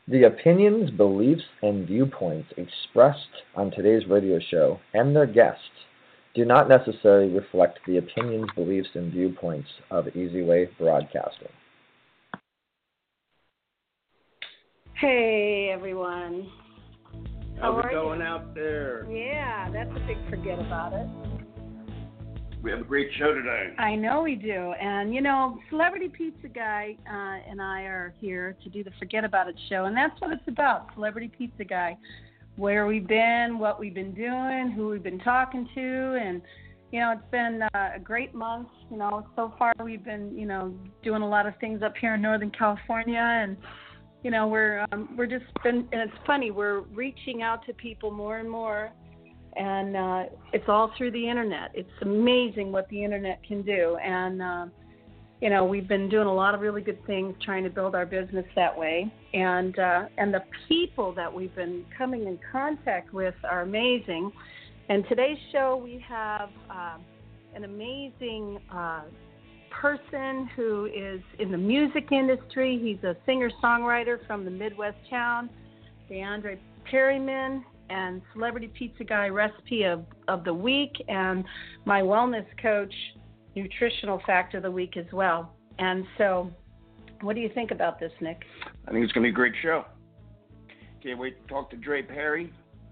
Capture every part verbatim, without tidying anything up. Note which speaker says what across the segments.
Speaker 1: The opinions, beliefs, and viewpoints expressed on today's radio show and their guests do not necessarily reflect the opinions, beliefs, and viewpoints of Easy Way Broadcasting.
Speaker 2: Hey, everyone. How
Speaker 3: How's
Speaker 2: are
Speaker 3: it going
Speaker 2: you?
Speaker 3: out there?
Speaker 2: Yeah, that's a big forget about it.
Speaker 3: We have a great show today.
Speaker 2: I know we do. And, you know, Celebrity Pizza Guy uh, and I are here to do the Forget About It show, and that's what it's about, Celebrity Pizza Guy. Where we've been, what we've been doing, who we've been talking to, and, you know, it's been uh, a great month. You know, so far we've been, you know, doing a lot of things up here in Northern California, and, you know, we're um, we're just been, and it's funny, we're reaching out to people more and more, and uh, it's all through the internet. It's amazing what the internet can do, and uh, you know, we've been doing a lot of really good things trying to build our business that way, and uh, and the people that we've been coming in contact with are amazing. And today's show we have uh, an amazing uh, person who is in the music industry. He's a singer-songwriter from the Midwest town, DeAndre Perryman, and Celebrity Pizza Guy Recipe of, of the Week, and my wellness coach, Nutritional Fact of the Week as well. And so, what do you think about this, Nick?
Speaker 3: I think it's going to be a great show. Can't wait to talk to Dre Perry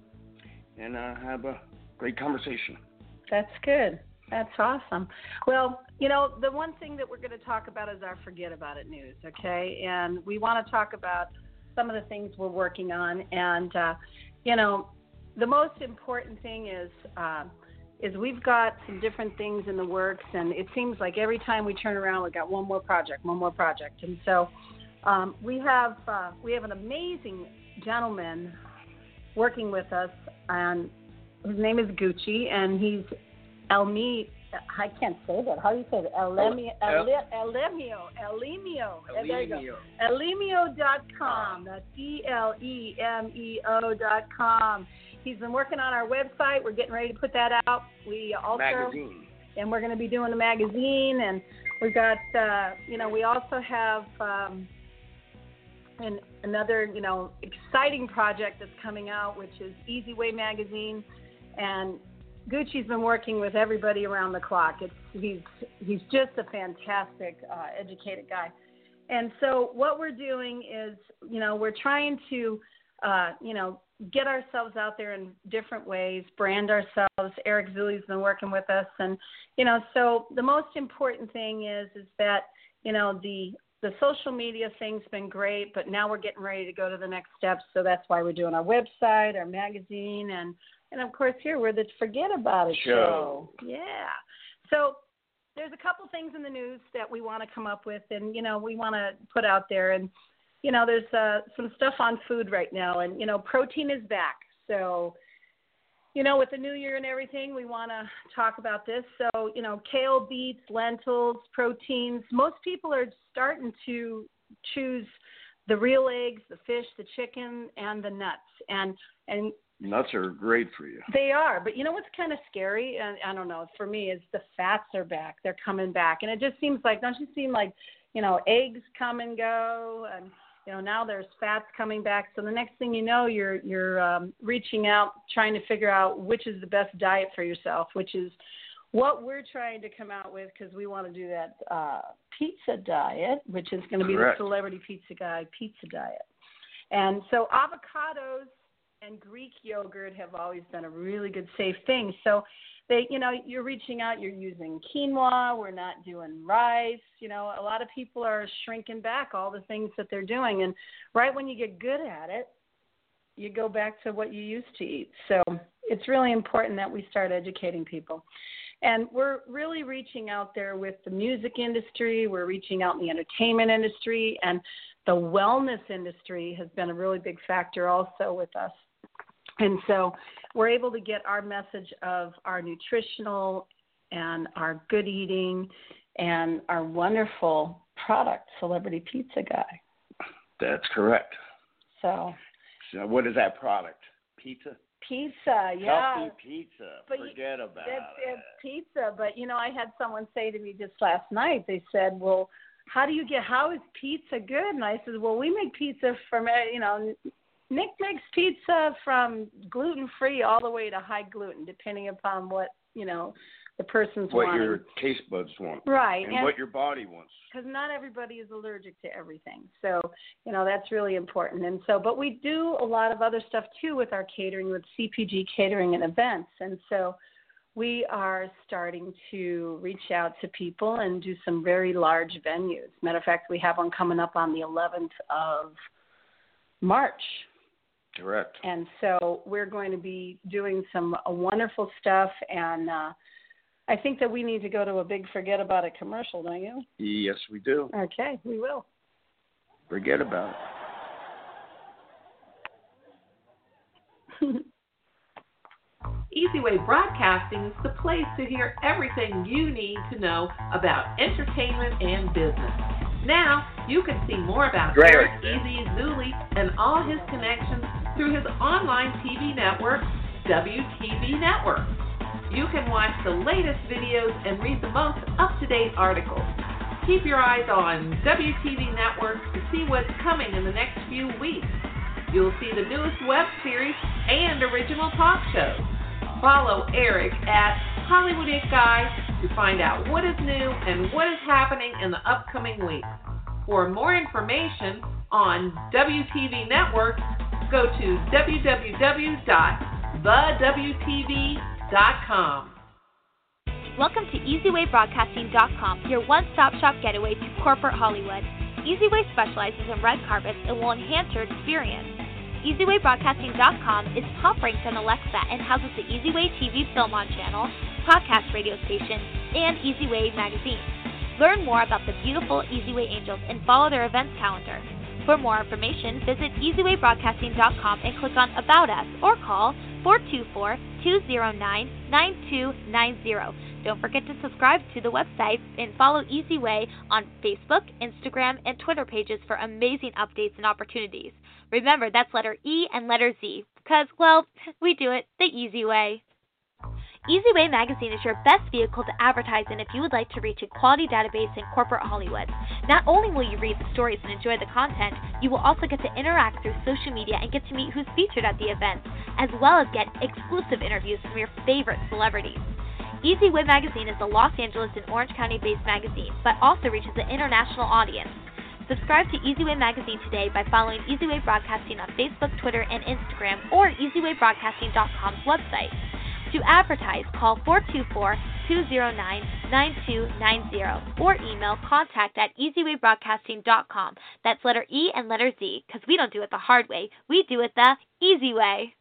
Speaker 3: and uh, have a great conversation.
Speaker 2: That's good. That's awesome. Well, you know, the one thing that we're going to talk about is our Forget About It news, okay? And we want to talk about some of the things we're working on. And, uh, you know, the most important thing is uh, is we've got some different things in the works, and it seems like every time we turn around, we've got one more project, one more project. And so um, we have uh, we have an amazing gentleman working with us, and his name is Gucci, and he's Elmi. I can't say that. How do you say it? Elemio. Elemio. Elemio. There you go. Elemio dot com. That's E L E M E O dot com. He's been working on our website. We're getting ready to put that out. We also
Speaker 3: Magazine.
Speaker 2: And we're going to be doing the magazine. And we've got, uh, you know, we also have um, an, another, you know, exciting project that's coming out, which is Easy Way Magazine. And Gucci's been working with everybody around the clock. It's he's he's just a fantastic, uh, educated guy. And so what we're doing is, you know, we're trying to, uh, you know, get ourselves out there in different ways, brand ourselves. Eric Zulli's been working with us, and you know, so the most important thing is is that, you know, the the social media thing's been great, but now we're getting ready to go to the next steps. So that's why we're doing our website, our magazine, and and of course here we're the Forget About It show. show. Yeah. So there's a couple things in the news that we want to come up with, and you know, we want to put out there. And you know, there's uh, some stuff on food right now, and, you know, protein is back. So, you know, with the new year and everything, we want to talk about this. So, you know, kale, beets, lentils, proteins. Most people are starting to choose the real eggs, the fish, the chicken, and the nuts. And, and
Speaker 3: nuts are great for you.
Speaker 2: They are. But you know what's kind of scary? And I don't know, for me, is the fats are back. They're coming back. And it just seems like, don't you seem like, you know, eggs come and go, and you know, now there's fats coming back. So the next thing you know, you're you're um, reaching out, trying to figure out which is the best diet for yourself, which is what we're trying to come out with, because we want to do that uh, pizza diet, which is going to be
Speaker 3: Correct.
Speaker 2: the Celebrity Pizza Guy pizza diet. And so avocados and Greek yogurt have always been a really good, safe thing. So they, you know, you're reaching out, you're using quinoa, we're not doing rice. You know, a lot of people are shrinking back all the things that they're doing. And right when you get good at it, you go back to what you used to eat. So it's really important that we start educating people. And we're really reaching out there with the music industry. We're reaching out in the entertainment industry. And the wellness industry has been a really big factor also with us. And so we're able to get our message of our nutritional and our good eating and our wonderful product, Celebrity Pizza Guy.
Speaker 3: That's correct.
Speaker 2: So,
Speaker 3: so what is that product? Pizza?
Speaker 2: Pizza, yeah.
Speaker 3: Healthy pizza.
Speaker 2: But
Speaker 3: Forget about
Speaker 2: it's,
Speaker 3: it.
Speaker 2: It's pizza. But, you know, I had someone say to me just last night, they said, well, how do you get, how is pizza good? And I said, well, we make pizza from, you know, Nick makes pizza from gluten-free all the way to high gluten, depending upon what, you know, the person's
Speaker 3: what
Speaker 2: wanting.
Speaker 3: your taste buds want.
Speaker 2: Right.
Speaker 3: And,
Speaker 2: and
Speaker 3: what your body wants.
Speaker 2: Because not everybody is allergic to everything. So, you know, that's really important. And so, but we do a lot of other stuff, too, with our catering, with C P G catering and events. And so we are starting to reach out to people and do some very large venues. Matter of fact, we have one coming up on the eleventh of March.
Speaker 3: Correct.
Speaker 2: And so we're going to be doing some uh, wonderful stuff, and uh, I think that we need to go to a big Forget About It commercial, don't you?
Speaker 3: Yes, we do.
Speaker 2: Okay, we will.
Speaker 3: Forget about it.
Speaker 4: EasyWay Broadcasting is the place to hear everything you need to know about entertainment and business. Now, you can see more about
Speaker 3: Great.
Speaker 4: Eric Easy Zuli and all his connections through his online T V network, W T V Network. You can watch the latest videos and read the most up-to-date articles. Keep your eyes on W T V Network to see what's coming in the next few weeks. You'll see the newest web series and original talk shows. Follow Eric at Hollywood It Guy to find out what is new and what is happening in the upcoming week. For more information on W T V Network, go to w w w dot the w t v dot com.
Speaker 5: Welcome to easyway broadcasting dot com, your one-stop shop getaway to corporate Hollywood. EasyWay specializes in red carpets and will enhance your experience. easyway broadcasting dot com is top-ranked on Alexa and houses the EasyWay T V Film On channel, podcast radio station, and EasyWay magazine. Learn more about the beautiful EasyWay Angels and follow their events calendar. For more information, visit easyway broadcasting dot com and click on About Us or call four two four, two zero nine, nine two nine zero. Don't forget to subscribe to the website and follow EasyWay on Facebook, Instagram, and Twitter pages for amazing updates and opportunities. Remember, that's letter E and letter Z, because, well, we do it the easy way. EasyWay Magazine is your best vehicle to advertise in if you would like to reach a quality database in corporate Hollywood. Not only will you read the stories and enjoy the content, you will also get to interact through social media and get to meet who's featured at the events, as well as get exclusive interviews from your favorite celebrities. EasyWay Magazine is a Los Angeles and Orange County-based magazine, but also reaches an international audience. Subscribe to EasyWay Magazine today by following EasyWay Broadcasting on Facebook, Twitter, and Instagram, or easyway broadcasting dot com's website. To advertise, call four two four, two zero nine, nine two nine zero or email contact at easyway broadcasting dot com. That's letter E and letter Z, because we don't do it the hard way. We do it the easy way.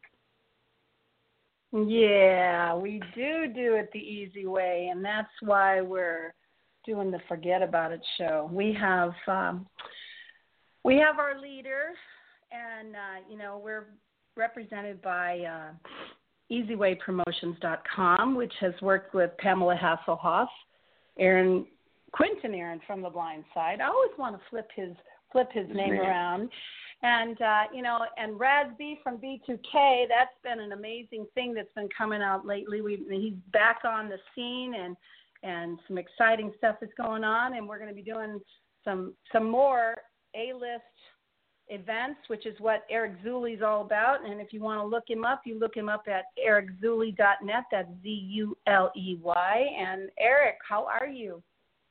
Speaker 2: Yeah, we do do it the easy way, and that's why we're doing the Forget About It show. We have um, we have our leader, and uh, you know we're represented by uh, easyway promotions dot com, which has worked with Pamela Hasselhoff, Aaron Quinton, Aaron from The Blind Side. I always want to flip his flip his name
Speaker 3: Man.
Speaker 2: around. And, uh, you know, and Razby from B two K, that's been an amazing thing that's been coming out lately. We, he's back on the scene, and and some exciting stuff is going on. And we're going to be doing some some more A-list events, which is what Eric Zuli is all about. And if you want to look him up, you look him up at eric zuli dot net. That's Z U L E Y. And, Eric, how are you?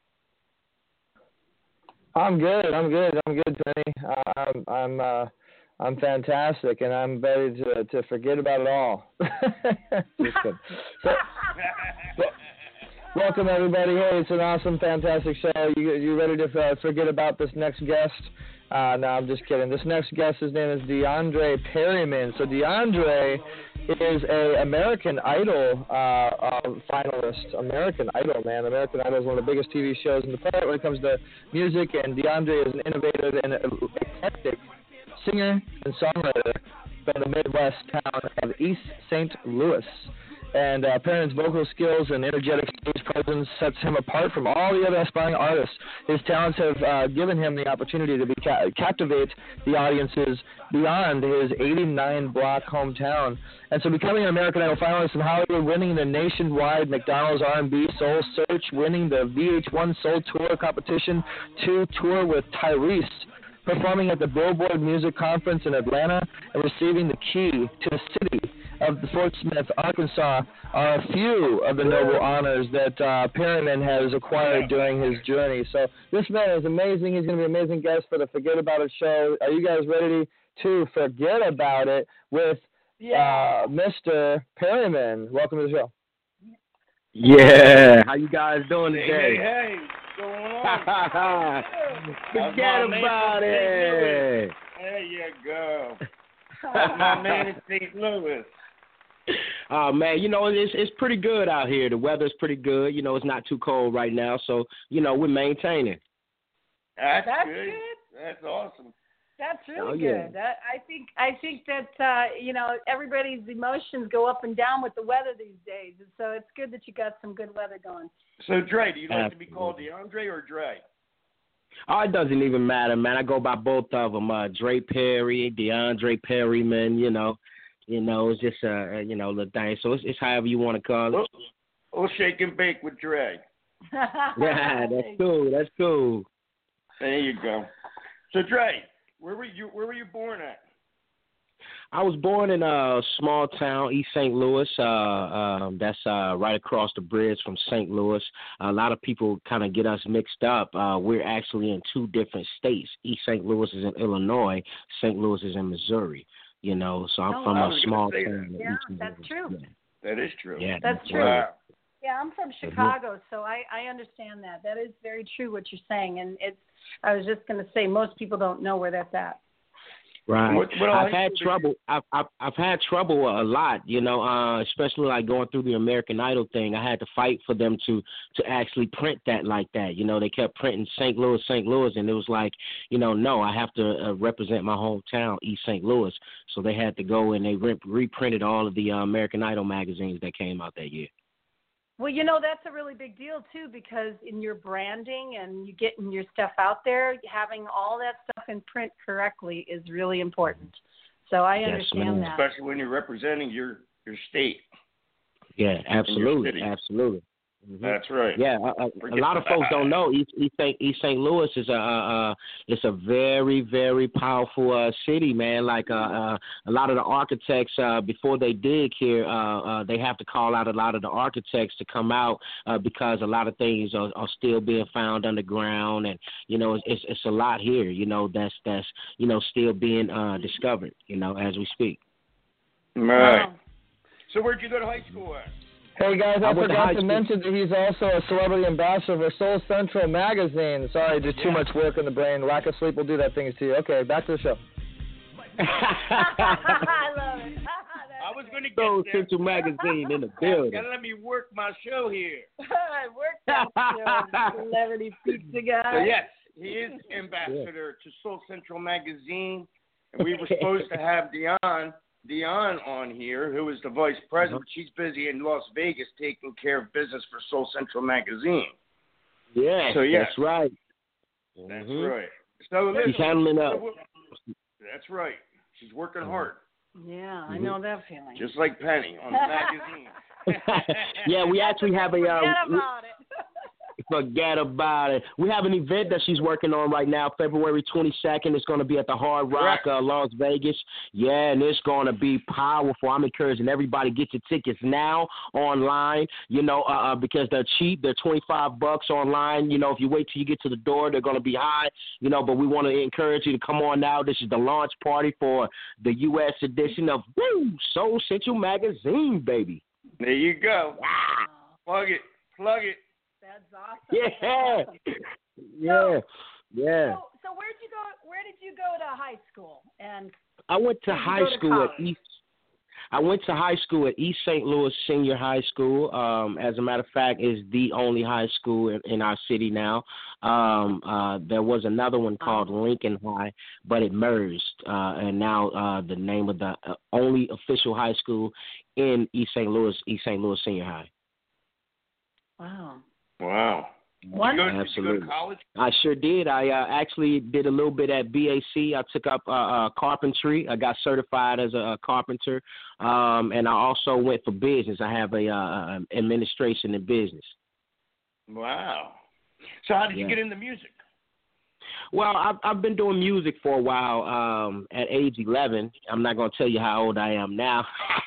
Speaker 1: I'm good. I'm good. I'm good, Penny. Uh, I'm I'm uh, I'm fantastic, and I'm ready to to forget about it all. Just kidding. So, well, welcome everybody. Hey, it's an awesome, fantastic show. You you ready to uh, forget about this next guest? Uh, no, I'm just kidding. This next guest, his name is DeAndre Perryman. So DeAndre is a American Idol uh, uh, finalist. American Idol, man. American Idol is one of the biggest T V shows in the planet when it comes to music, and DeAndre is an innovative and eclectic singer and songwriter from the Midwest town of East Saint Louis. and uh, Perriman's vocal skills and energetic stage presence sets him apart from all the other aspiring artists. His talents have uh, given him the opportunity to be ca- captivate the audiences beyond his eighty-nine block hometown. And so becoming an American Idol finalist in Hollywood, winning the nationwide McDonald's R and B Soul Search, winning the V H one Soul Tour competition to tour with Tyrese, performing at the Billboard Music Conference in Atlanta, and receiving the key to the city of Fort Smith, Arkansas, are a few of the noble honors that uh, Perriman has acquired during his journey. So this man is amazing. He's going to be an amazing guest for the Forget About It show. Are you guys ready to forget about it with
Speaker 2: Yeah.
Speaker 1: uh, Mister Perriman? Welcome to the show.
Speaker 6: Yeah, how you guys doing today?
Speaker 3: Hey, hey, what's going on?
Speaker 6: Forget about it.
Speaker 3: There you go. That's my man in Saint Louis.
Speaker 6: Oh man, you know it's it's pretty good out here. The weather's pretty good. You know it's not too cold right now, so you know we're maintaining.
Speaker 3: That's,
Speaker 2: That's
Speaker 3: good.
Speaker 2: good.
Speaker 3: That's awesome.
Speaker 2: That's really
Speaker 6: Oh, yeah.
Speaker 2: good. That, I think I think that uh, you know everybody's emotions go up and down with the weather these days, and so it's good that you got some good weather going.
Speaker 3: So, Dre, do you like
Speaker 6: Absolutely.
Speaker 3: to be called DeAndre or Dre?
Speaker 6: Oh, it doesn't even matter, man. I go by both of them. Uh, Dre Perry, DeAndre Perryman. You know, you know it's just uh, you know the thing. So it's, it's however you want to call it.
Speaker 3: We'll, we'll shake and bake with Dre.
Speaker 6: Yeah, that's cool. That's cool.
Speaker 3: There you go. So, Dre, where were you? Where were you born at?
Speaker 6: I was born in a small town, East Saint Louis. Uh, um, that's uh, right across the bridge from Saint Louis. A lot of people kind of get us mixed up. Uh, we're actually in two different states. East Saint Louis is in Illinois. Saint Louis is in Missouri. You know, so I'm
Speaker 2: Oh,
Speaker 6: from
Speaker 3: I
Speaker 6: a
Speaker 3: was
Speaker 6: small
Speaker 3: gonna say
Speaker 6: town.
Speaker 3: that.
Speaker 6: in
Speaker 2: Yeah,
Speaker 6: East Saint
Speaker 2: that's
Speaker 6: Louis.
Speaker 2: true.
Speaker 6: Yeah.
Speaker 3: That is true.
Speaker 6: Yeah,
Speaker 2: That's true.
Speaker 3: Wow.
Speaker 2: Yeah, I'm from Chicago, so I, I understand that. That is very true what you're saying, and it's. I was just going to say most people don't know where that's at.
Speaker 6: Right.
Speaker 3: What- what
Speaker 6: I've
Speaker 3: high
Speaker 6: had
Speaker 3: school
Speaker 6: trouble. I've, I've I've had trouble a lot. You know, uh, especially like going through the American Idol thing. I had to fight for them to to actually print that like that. You know, they kept printing Saint Louis, Saint Louis, and it was like, you know, no, I have to uh, represent my hometown, East Saint Louis. So they had to go and they re- reprinted all of the uh, American Idol magazines that came out that year.
Speaker 2: Well, you know, that's a really big deal, too, because in your branding and you getting your stuff out there, having all that stuff in print correctly is really important. So I
Speaker 6: Yes,
Speaker 2: understand
Speaker 6: ma'am.
Speaker 2: that.
Speaker 3: Especially when you're representing your, your state.
Speaker 6: Yeah, absolutely,
Speaker 3: city.
Speaker 6: absolutely. Mm-hmm.
Speaker 3: That's right.
Speaker 6: Yeah, a, a, a
Speaker 3: Forget
Speaker 6: lot of folks
Speaker 3: that.
Speaker 6: don't know East East Saint East Saint Louis is a uh, uh, it's a very very powerful uh, city, man. Like uh, uh, a lot of the architects uh, before they dig here, uh, uh, they have to call out a lot of the architects to come out uh, because a lot of things are, are still being found underground, and you know it's, it's it's a lot here, you know that's that's you know still being uh, discovered, you know as we speak.
Speaker 3: Right.
Speaker 2: Wow.
Speaker 3: So where'd you go to high school at?
Speaker 1: Hey guys, I,
Speaker 6: I went to
Speaker 1: forgot
Speaker 6: high
Speaker 1: to
Speaker 6: school.
Speaker 1: mention that he's also a celebrity ambassador for Soul Central magazine. Sorry, I did too
Speaker 3: Yeah.
Speaker 1: much work in the brain. Lack of sleep will do that thing to you. Okay, back to the show.
Speaker 2: I love it.
Speaker 3: I was going to get
Speaker 6: Soul
Speaker 3: there.
Speaker 6: Central magazine in the
Speaker 3: You
Speaker 6: building.
Speaker 3: gotta let me work my show here.
Speaker 2: I worked that show, celebrity pizza guy.
Speaker 3: So yes, he is ambassador to Soul Central magazine, and we were supposed to have Dion Dion on here, who is the vice president. She's busy in Las Vegas taking care of business for Soul Central magazine.
Speaker 6: Yes,
Speaker 3: So, yes.
Speaker 6: that's right.
Speaker 3: That's
Speaker 6: Mhm.
Speaker 3: right. So listen,
Speaker 6: She's handling up.
Speaker 3: so what- that's right. She's working hard,
Speaker 2: Yeah, I know that feeling.
Speaker 3: just like Penny on the magazine.
Speaker 6: Yeah, we actually have a uh,
Speaker 2: Forget
Speaker 6: we-
Speaker 2: about it.
Speaker 6: Forget about it. We have an event that she's working on right now, February twenty-second. It's going to be at the Hard Rock,
Speaker 3: Correct.
Speaker 6: uh, Las Vegas. Yeah, and it's going to be powerful. I'm encouraging everybody get your tickets now online, you know, uh, uh, because they're cheap. They're twenty-five bucks online. You know, if you wait till you get to the door, they're going to be high, you know, but we want to encourage you to come on now. This is the launch party for the U S edition of Woo Soul Central magazine, baby.
Speaker 3: There you go.
Speaker 2: Wow.
Speaker 3: Plug it. Plug it.
Speaker 2: That's awesome.
Speaker 6: Yeah.
Speaker 2: That's awesome.
Speaker 6: Yeah. Yeah.
Speaker 2: So, so where did you go? Where did you go to high school? And
Speaker 6: I went to
Speaker 2: Where'd you
Speaker 6: high
Speaker 2: go to
Speaker 6: school at
Speaker 2: college?
Speaker 6: East. I went to high school at East Saint Louis Senior High School. Um, as a matter of fact, is the only high school in, in our city now. Um, uh, there was another one called Lincoln High, but it merged, uh, and now uh, the name of the uh, only official high school in East Saint Louis, East Saint Louis Senior High.
Speaker 2: Wow.
Speaker 3: Wow.
Speaker 2: One,
Speaker 3: Did you, go, did
Speaker 6: Absolutely.
Speaker 3: you go to college?
Speaker 6: I sure did. I uh, actually did a little bit at B A C. I took up uh, uh, carpentry. I got certified as a, a carpenter, um, and I also went for business. I have a uh, administration in business.
Speaker 3: Wow. So how did
Speaker 6: Yeah.
Speaker 3: you get into music?
Speaker 6: Well, I've, I've been doing music for a while. Um, at age eleven, I'm not going to tell you how old I am now.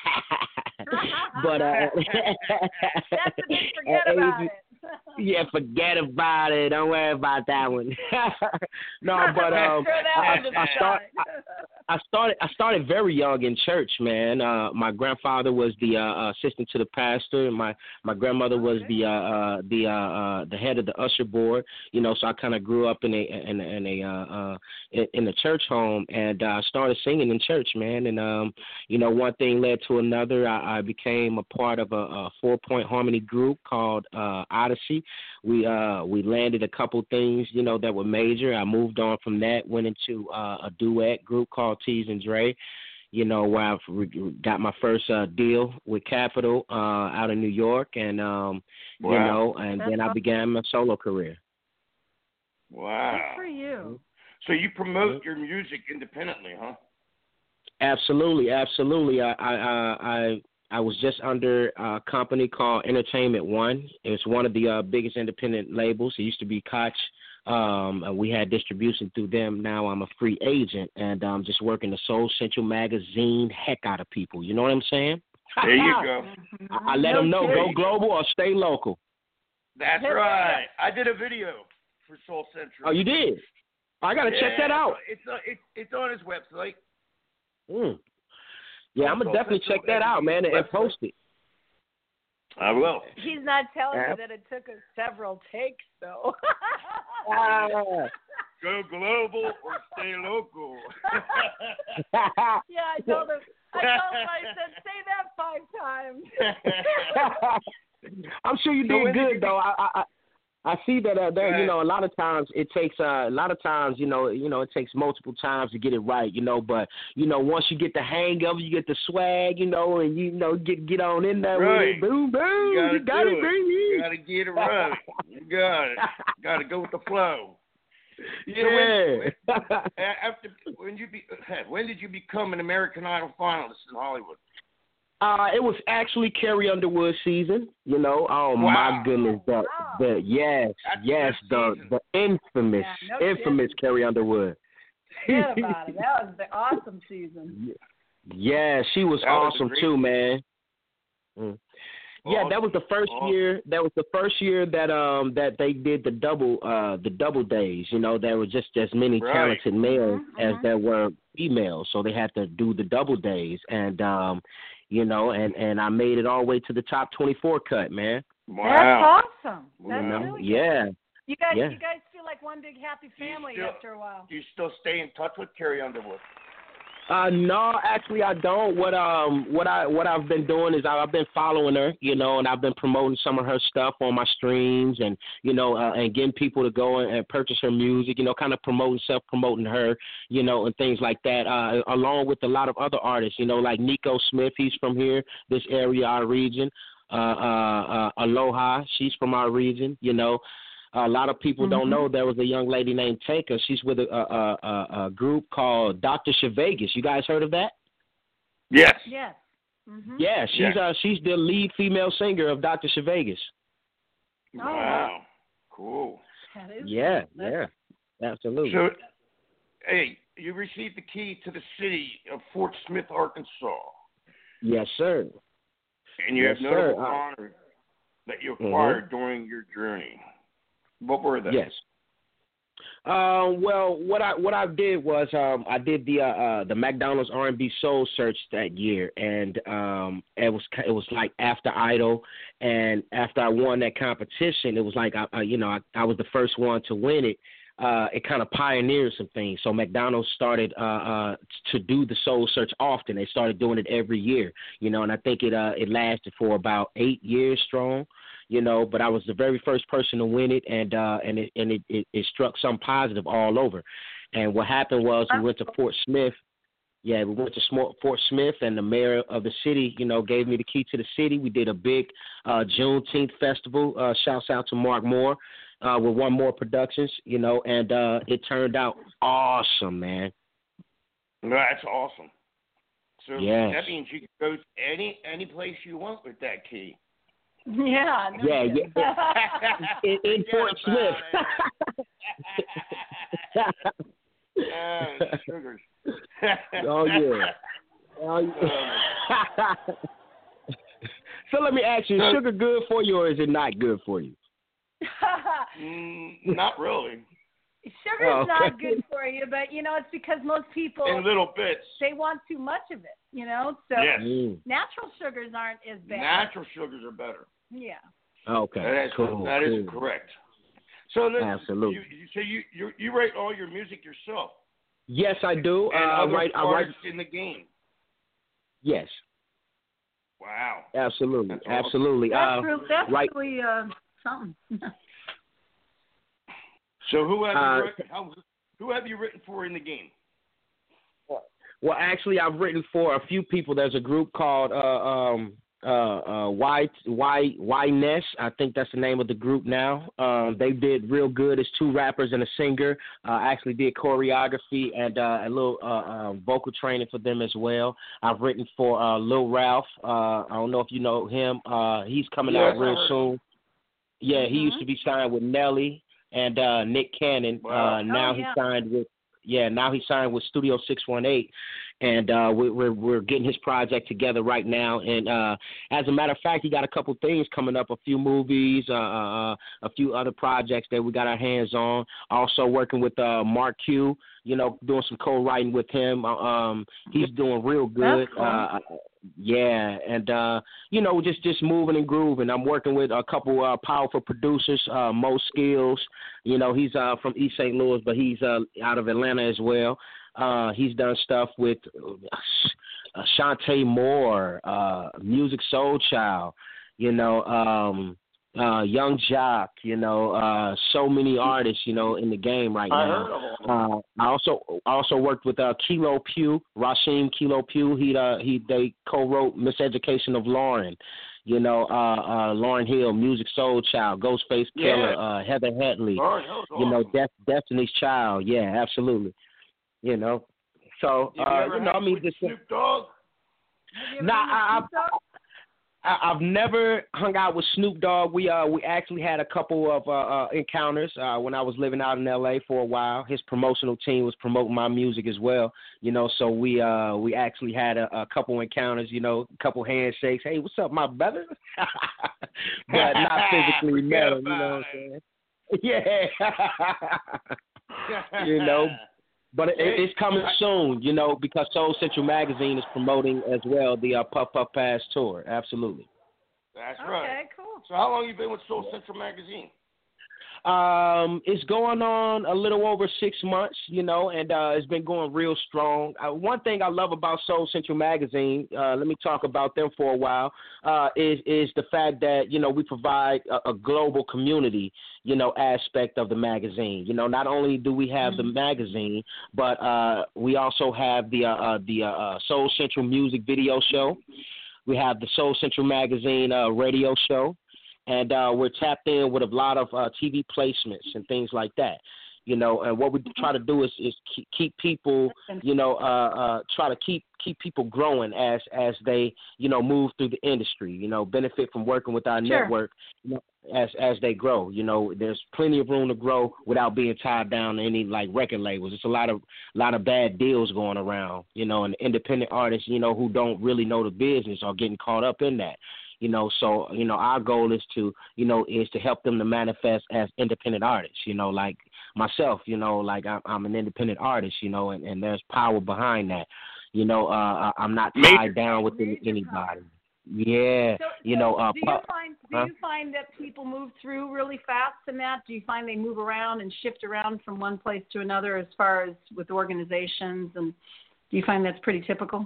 Speaker 6: but uh,
Speaker 2: that's a big forget
Speaker 6: at
Speaker 2: about
Speaker 6: age,
Speaker 2: it.
Speaker 6: Yeah, forget about it. Don't worry about that one. no, but um, I, I, start, I, I started. I started very young in church, man. Uh, my grandfather was the uh, assistant to the pastor, and my, my grandmother was
Speaker 2: Okay.
Speaker 6: the uh, uh, the uh, uh, the head of the usher board. You know, so I kind of grew up in a in a, in a uh, uh, in, in a church home, and I uh, started singing in church, man. And um, you know, one thing led to another. I, I became a part of a, a four point harmony group called uh, Odyssey. We uh we landed a couple things, you know, that were major. I moved on from that, went into uh, a duet group called Tease and Dre, you know, where I got my first uh, deal with Capitol uh, out of New York, and um,
Speaker 3: Wow.
Speaker 6: you know, and
Speaker 2: That's
Speaker 6: then I
Speaker 2: awesome.
Speaker 6: began my solo career.
Speaker 3: Wow.
Speaker 2: Good for you.
Speaker 3: So you promote your music independently, huh?
Speaker 6: Absolutely, absolutely. I I I. I I was just under a company called Entertainment One. It's one of the uh, biggest independent labels. It used to be Koch. Um, and we had distribution through them. Now I'm a free agent, and I'm just working the Soul Central magazine heck out of people. You know what I'm saying?
Speaker 3: There you go.
Speaker 6: I, I let
Speaker 2: No
Speaker 6: them know,
Speaker 2: kidding.
Speaker 6: go global or stay local.
Speaker 3: That's right. I did a video for Soul Central.
Speaker 6: Oh, you did? I got to
Speaker 3: yeah,
Speaker 6: check that out.
Speaker 3: It's uh, it's it's on his website.
Speaker 6: Mm. Yeah, I'm going to
Speaker 3: Soul
Speaker 6: definitely
Speaker 3: Central
Speaker 6: check that out, man, and, and
Speaker 3: website.
Speaker 6: post it.
Speaker 3: I will.
Speaker 2: He's not telling
Speaker 6: Yeah.
Speaker 2: you that it took us several takes, though.
Speaker 6: Ah.
Speaker 3: Go global or stay local.
Speaker 2: Yeah, I told him. I told him. I said, say that five times.
Speaker 6: I'm sure you
Speaker 3: So when
Speaker 6: did
Speaker 3: did
Speaker 6: good
Speaker 3: you
Speaker 6: though. I, I I see that uh, that you
Speaker 3: Good.
Speaker 6: know a lot of times it takes uh, a lot of times you know you know it takes multiple times to get it right, you know. But you know once you get the hang of it, you get the swag, you know, and you know get get on in there
Speaker 3: Right.
Speaker 6: with it. Boom boom,
Speaker 3: You gotta
Speaker 6: you got
Speaker 3: do
Speaker 6: it,
Speaker 3: it.
Speaker 6: baby.
Speaker 3: You gotta get it right. You got it. Got to go with the flow.
Speaker 6: Yeah.
Speaker 3: So when, after when you be when did you become an American Idol finalist in Hollywood?
Speaker 6: Uh, it was actually Carrie Underwood season, you know. Oh
Speaker 3: Wow.
Speaker 6: my goodness, the
Speaker 2: Wow.
Speaker 6: the yes,
Speaker 3: That's
Speaker 6: yes,
Speaker 3: the
Speaker 6: the
Speaker 3: season.
Speaker 6: the infamous,
Speaker 2: Yeah, no
Speaker 6: infamous
Speaker 2: kidding.
Speaker 6: Carrie Underwood.
Speaker 2: Forget about it. That was the awesome season.
Speaker 6: Yeah, she was
Speaker 3: That was a
Speaker 6: awesome
Speaker 3: great
Speaker 6: too, man. Mm. Yeah, that was the first
Speaker 3: Awesome.
Speaker 6: year. That was the first year that um that they did the double uh the double days. You know, there were just as many
Speaker 3: Right.
Speaker 6: talented males
Speaker 2: Mhm,
Speaker 6: as
Speaker 2: mhm.
Speaker 6: there were females, so they had to do the double days, and um, you know, and and I made it all the way to the top twenty-four cut, man.
Speaker 3: Wow.
Speaker 2: That's awesome.
Speaker 6: You
Speaker 2: That's
Speaker 6: know,
Speaker 2: really good.
Speaker 6: yeah.
Speaker 2: You guys,
Speaker 6: Yeah.
Speaker 2: you guys feel like one big happy family
Speaker 3: still-
Speaker 2: after a while.
Speaker 3: Do you still stay in touch with Carrie Underwood?
Speaker 6: Uh, no, actually, I don't. What um, what I what I've been doing is I, I've been following her, you know, and I've been promoting some of her stuff on my streams, and you know, uh, and getting people to go and, and purchase her music, you know, kind of promoting, self promoting her, you know, and things like that. Uh, along with a lot of other artists, you know, like Nico Smith, he's from here, this area, our region. Uh, uh, uh, Aloha, she's from our region, you know. A lot of people don't know there was a young lady named Taker. She's with a, a, a, a group called Doctor Chevegas. You guys heard of that?
Speaker 3: Yes.
Speaker 2: Yes. Mm-hmm.
Speaker 6: Yeah, she's
Speaker 3: Yeah.
Speaker 6: uh she's the lead female singer of Doctor Chevegas.
Speaker 2: Oh,
Speaker 3: Wow. Cool.
Speaker 2: That is
Speaker 6: Yeah,
Speaker 2: cool.
Speaker 6: yeah, absolutely.
Speaker 3: So, hey, you received the key to the city of Fort Smith, Arkansas,
Speaker 6: Yes, sir.
Speaker 3: and you
Speaker 6: Yes,
Speaker 3: have notable
Speaker 6: sir. Uh,
Speaker 3: honor that you acquired during your journey. What were they?
Speaker 6: Yes. Uh, well, what I what I did was um, I did the uh, uh, the McDonald's R and B Soul Search that year, and um, it was it was like after Idol, and after I won that competition, it was like I, I you know I, I was the first one to win it. uh, it kind of pioneered some things. So McDonald's started uh, uh, to do the Soul Search often. They started doing it every year, you know, and I think it uh, it lasted for about eight years strong, you know. But I was the very first person to win it, and uh, and it and it, it, it struck some positive all over. And what happened was we went to Fort Smith. Yeah, we went to Fort Smith, and the mayor of the city, you know, gave me the key to the city. We did a big uh, Juneteenth festival. Uh, shouts out to Mark Moore uh, with One More Productions, you know, and uh, it turned out awesome, man.
Speaker 3: That's awesome. So
Speaker 6: yes.
Speaker 3: that means you can go to any any place you want with that key.
Speaker 2: Yeah. No
Speaker 6: yeah, yeah. in, in Fort Smith.
Speaker 3: uh, sugars.
Speaker 6: Oh yeah. Oh yeah. So let me ask you: is sugar good for you, or is it not good for you?
Speaker 3: mm, not really.
Speaker 2: Sugar's
Speaker 6: oh, okay.
Speaker 2: not good for you, but you know it's because most people
Speaker 3: in little bits
Speaker 2: they want too much of it. You know, so
Speaker 3: yes.
Speaker 6: mm.
Speaker 2: natural sugars aren't as bad.
Speaker 3: Natural sugars are better.
Speaker 2: Yeah.
Speaker 6: Okay.
Speaker 3: That is,
Speaker 6: cool.
Speaker 3: That
Speaker 6: cool.
Speaker 3: is correct. So then,
Speaker 6: absolutely.
Speaker 3: You, you, so you, you you write all your music yourself?
Speaker 6: Yes, I do.
Speaker 3: And
Speaker 6: uh,
Speaker 3: other
Speaker 6: I write, I write
Speaker 3: in the game.
Speaker 6: Yes.
Speaker 3: Wow.
Speaker 6: Absolutely.
Speaker 3: That's
Speaker 6: Absolutely.
Speaker 2: That's,
Speaker 6: uh,
Speaker 2: really, that's
Speaker 6: right.
Speaker 2: really uh, something.
Speaker 3: So who have
Speaker 6: uh,
Speaker 3: you written, how, who have you written for in the game?
Speaker 6: Well, actually, I've written for a few people. There's a group called uh, um, uh, uh, Y Y Y Ness. I think that's the name of the group now. Um, they did real good as two rappers and a singer. Uh, I actually did choreography and uh, a little uh, uh, vocal training for them as well. I've written for uh, Lil Ralph. Uh, I don't know if you know him. Uh, he's coming
Speaker 3: yes,
Speaker 6: out real soon. Yeah,
Speaker 2: mm-hmm.
Speaker 6: he used to be signed with Nelly and uh, Nick Cannon.
Speaker 3: Wow.
Speaker 6: Uh, now
Speaker 2: oh, yeah.
Speaker 6: he signed with. Yeah, now he's signed with Studio six one eight, and uh, we're, we're we're getting his project together right now. And uh, as a matter of fact, he got a couple things coming up, a few movies, uh, uh, a few other projects that we got our hands on. Also working with uh, Mark Q, you know, doing some co-writing with him. Um, he's doing real good.
Speaker 2: Cool.
Speaker 6: Uh, yeah, and uh, you know, just just moving and grooving. I'm working with a couple uh, powerful producers, uh, Mo Skills. You know, he's uh, from East Saint Louis, but he's uh, out of Atlanta as well. Uh, he's done stuff with uh, Shantae Moore, uh, Music Soul Child, you know, um, uh, Young Jock, you know, uh, so many artists, you know, in the game right
Speaker 3: I
Speaker 6: now.
Speaker 3: heard of him.
Speaker 6: Uh, I also also worked with uh, Kilo Pugh, Rasheem Kilo Pugh. He uh, he they co-wrote Miseducation of Lauren. You know, uh, uh, Lauryn Hill, Music Soul Child, Ghostface Killer,
Speaker 3: Yeah.
Speaker 6: uh, Heather Headley.
Speaker 3: Lauren Hill's
Speaker 6: You know,
Speaker 3: awesome.
Speaker 6: Def- Destiny's Child. Yeah, absolutely. You know, so
Speaker 3: Have
Speaker 6: uh,
Speaker 3: you ever
Speaker 6: you know,
Speaker 3: had
Speaker 6: I mean,
Speaker 3: with
Speaker 6: just
Speaker 3: Snoop Dogg?
Speaker 6: nah, I, I, I, I've never hung out with Snoop Dogg. We uh we actually had a couple of uh, uh, encounters uh, when I was living out in L A for a while. His promotional team was promoting my music as well, you know. So we uh we actually had a, a couple encounters, you know, a couple handshakes. Hey, what's up, my brother? But not physically met him, you know what I'm saying? Yeah, you know. But it, it's coming soon, you know, because Soul Central Magazine is promoting as well the uh, Puff Puff Pass tour. Absolutely.
Speaker 3: That's
Speaker 2: okay,
Speaker 3: right.
Speaker 2: cool.
Speaker 3: So how long you been with Soul Central Magazine?
Speaker 6: Um, it's going on a little over six months, you know, and uh, it's been going real strong. Uh, one thing I love about Soul Central Magazine, uh, let me talk about them for a while, uh, is is the fact that, you know, we provide a, a global community, you know, aspect of the magazine. You know, not only do we have mm-hmm. the magazine, but uh, we also have the uh, uh, the uh, Soul Central Music Video Show. We have the Soul Central Magazine uh, radio show. And uh, we're tapped in with a lot of uh, T V placements and things like that, you know. And what we try to do is, is keep, keep people, you know, uh, uh, try to keep keep people growing as as they, you know, move through the industry, you know, benefit from working with our
Speaker 2: sure.
Speaker 6: network, you know, as as they grow. You know, there's plenty of room to grow without being tied down to any like record labels. It's a lot of lot of bad deals going around, you know, and independent artists, you know, who don't really know the business are getting caught up in that. You know, so, you know, our goal is to, you know, is to help them to manifest as independent artists, you know, like myself, you know, like I'm, I'm an independent artist, you know, and, and there's power behind that. You know, uh, I'm not tied
Speaker 3: Major,
Speaker 6: down with any, anybody. Yeah.
Speaker 2: So,
Speaker 6: you
Speaker 2: so
Speaker 6: know, uh,
Speaker 2: do you find, do you find that people move through really fast in that? Do you find they move around and shift around from one place to another as far as with organizations? And do you find that's pretty typical?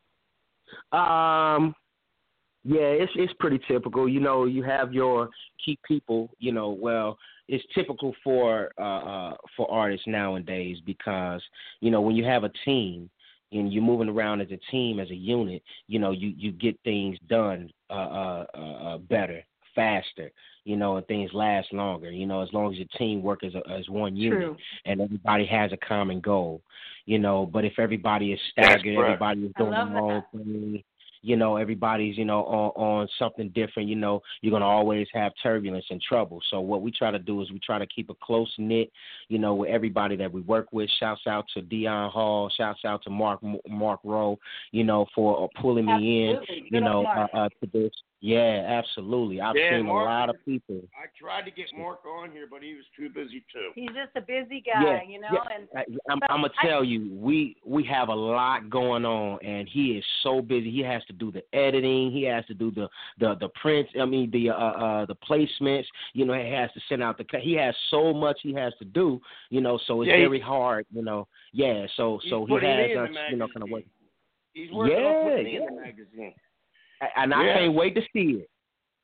Speaker 6: Um, yeah, it's it's pretty typical. You know, you have your key people. You know, well, it's typical for uh, uh for artists nowadays because you know when you have a team and you're moving around as a team, as a unit, you know, you, you get things done uh, uh, uh, better, faster, you know, and things last longer, you know, as long as your team work as a, as one unit.
Speaker 2: True.
Speaker 6: And everybody has a common goal, you know, but if everybody is staggered, everybody is doing their own thing, you know, everybody's, you know, on, on something different, you know, you're going to always have turbulence and trouble. So what we try to do is we try to keep a close knit, you know, with everybody that we work with. Shouts out to Dion Hall. Shouts out to Mark Mark Rowe, you know, for pulling me
Speaker 2: Absolutely.
Speaker 6: in, you
Speaker 2: Good
Speaker 6: know,
Speaker 2: uh,
Speaker 6: uh, to this. Yeah, absolutely. I've
Speaker 3: yeah,
Speaker 6: seen
Speaker 3: Mark,
Speaker 6: a lot of people.
Speaker 3: I tried to get Mark on here, but he was too busy too.
Speaker 2: He's just a busy guy,
Speaker 6: Yeah,
Speaker 2: you know.
Speaker 6: yeah.
Speaker 2: And
Speaker 6: I, I'm, I'm gonna tell you, we we have a lot going on, and he is so busy. He has to do the editing, he has to do the the the prints. I mean, the uh, uh the placements. You know, he has to send out the. He has so much he has to do. You know, so it's
Speaker 3: yeah,
Speaker 6: very hard. You know, yeah. So so he has us, you know, kind of work.
Speaker 3: He's working
Speaker 6: yeah,
Speaker 3: on putting me
Speaker 6: yeah.
Speaker 3: in the magazine.
Speaker 6: And I
Speaker 3: yeah.
Speaker 6: can't wait to see it.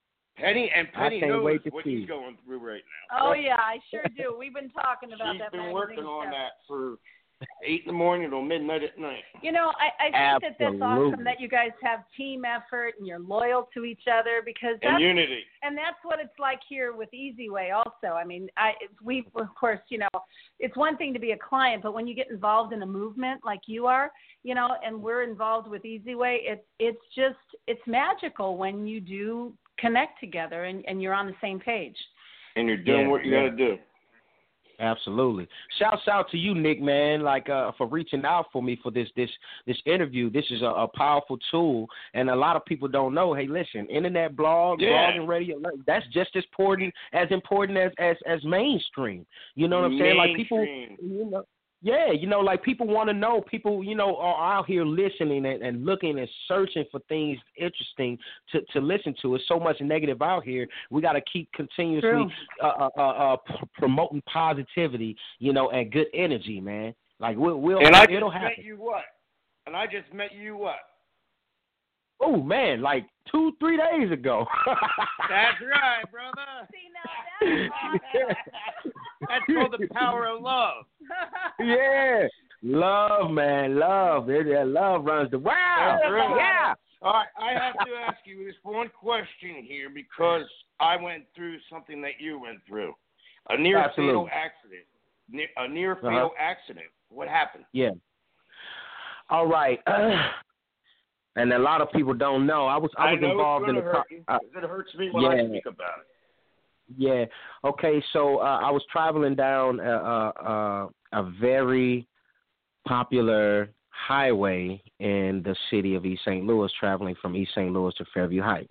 Speaker 3: Penny and Penny
Speaker 6: I can't
Speaker 3: knows
Speaker 6: wait to
Speaker 3: what
Speaker 6: see.
Speaker 3: he's going through right now.
Speaker 2: oh yeah, I sure do. We've been talking about
Speaker 3: She's
Speaker 2: that.
Speaker 3: been
Speaker 2: magazine
Speaker 3: working on
Speaker 2: stuff.
Speaker 3: that for eight in the morning till midnight at night.
Speaker 2: You know, I, I think that that's
Speaker 6: Absolutely.
Speaker 2: awesome that you guys have team effort and you're loyal to each other because that's
Speaker 3: And unity.
Speaker 2: and that's what it's like here with Easy Way also. I mean, I it's, we of course, you know, it's one thing to be a client, but when you get involved in a movement like you are, you know, and we're involved with Easy Way, it's it's just it's magical when you do connect together and, and you're on the same page.
Speaker 3: And you're doing
Speaker 6: Yeah,
Speaker 3: what you
Speaker 6: yeah.
Speaker 3: got to do.
Speaker 6: Absolutely. Shouts out to you, Nick, man, like uh, for reaching out for me for this this this interview. This is a, a powerful tool, and a lot of people don't know. Hey, listen, internet blog,
Speaker 3: Yeah.
Speaker 6: blogging, radio, that's just as important as important as, as as mainstream. You know what I'm saying? Like people,
Speaker 3: Mainstream.
Speaker 6: you know. Yeah, you know, like people want to know. People, you know, are out here listening and, and looking and searching for things interesting to, to listen to. It's so much negative out here. We got to keep continuously uh, uh, uh, uh, p- promoting positivity, you know, and good energy, man. Like we'll, we'll
Speaker 3: And I
Speaker 6: it'll
Speaker 3: just
Speaker 6: happen.
Speaker 3: met you what? And I just met you what?
Speaker 6: Oh man, like two, three days ago.
Speaker 3: That's right, brother.
Speaker 2: See, now that's awesome.
Speaker 3: That's called the power of love.
Speaker 6: Yeah, love, man, love. It, that love runs the world.
Speaker 3: That's right.
Speaker 6: Yeah.
Speaker 3: All right, I have to ask you this one question here because I went through something that you went through. A near
Speaker 6: Absolutely.
Speaker 3: fatal accident. Ne- a near fatal
Speaker 6: Uh-huh.
Speaker 3: accident. What happened?
Speaker 6: Yeah. All right. And a lot of people don't know. I was I was
Speaker 3: know
Speaker 6: involved
Speaker 3: it's
Speaker 6: in the
Speaker 3: gonna hurt
Speaker 6: co-
Speaker 3: you,
Speaker 6: uh,
Speaker 3: 'cause it hurts me when
Speaker 6: yeah.
Speaker 3: I speak about it.
Speaker 6: Yeah. Okay. So uh, I was traveling down a, a, a very popular highway in the city of East Saint Louis, traveling from East Saint Louis to Fairview Heights.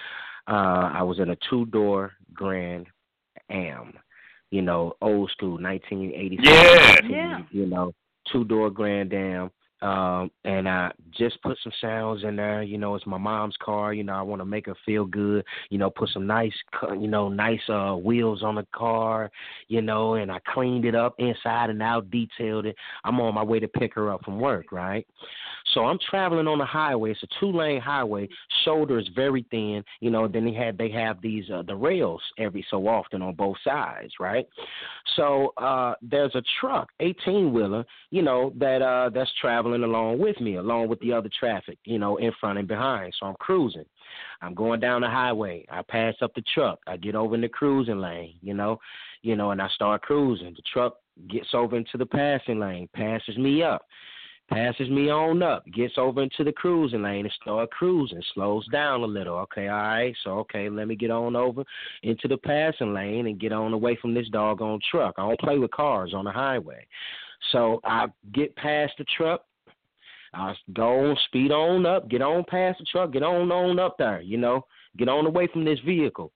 Speaker 6: Uh, I was in a two-door Grand Am, you know, old school, nineteen eighty-five.
Speaker 3: Yeah.
Speaker 2: Yeah.
Speaker 6: You know, two-door Grand Am. Um, and I just put some sounds in there. You know, it's my mom's car. You know, I want to make her feel good. You know, put some nice, you know, nice uh, wheels on the car. You know, and I cleaned it up inside and out, detailed it. I'm on my way to pick her up from work, right? So I'm traveling on the highway. It's a two-lane highway. Shoulder is very thin. You know, then they had they have these uh, the rails every so often on both sides, right? So uh, there's a truck, eighteen-wheeler, you know, that uh, that's traveling along with me, along with the other traffic, you know, in front and behind. So I'm cruising. I'm going down the highway. I pass up the truck. I get over in the cruising lane, you know, you know, and I start cruising. The truck gets over into the passing lane, passes me up. Passes me on up, gets over into the cruising lane and start cruising, slows down a little. Okay, all right, so, okay, let me get on over into the passing lane and get on away from this doggone truck. I don't play with cars on the highway. So I get past the truck. I go on, speed on up, get on past the truck, get on on up there, you know, get on away from this vehicle.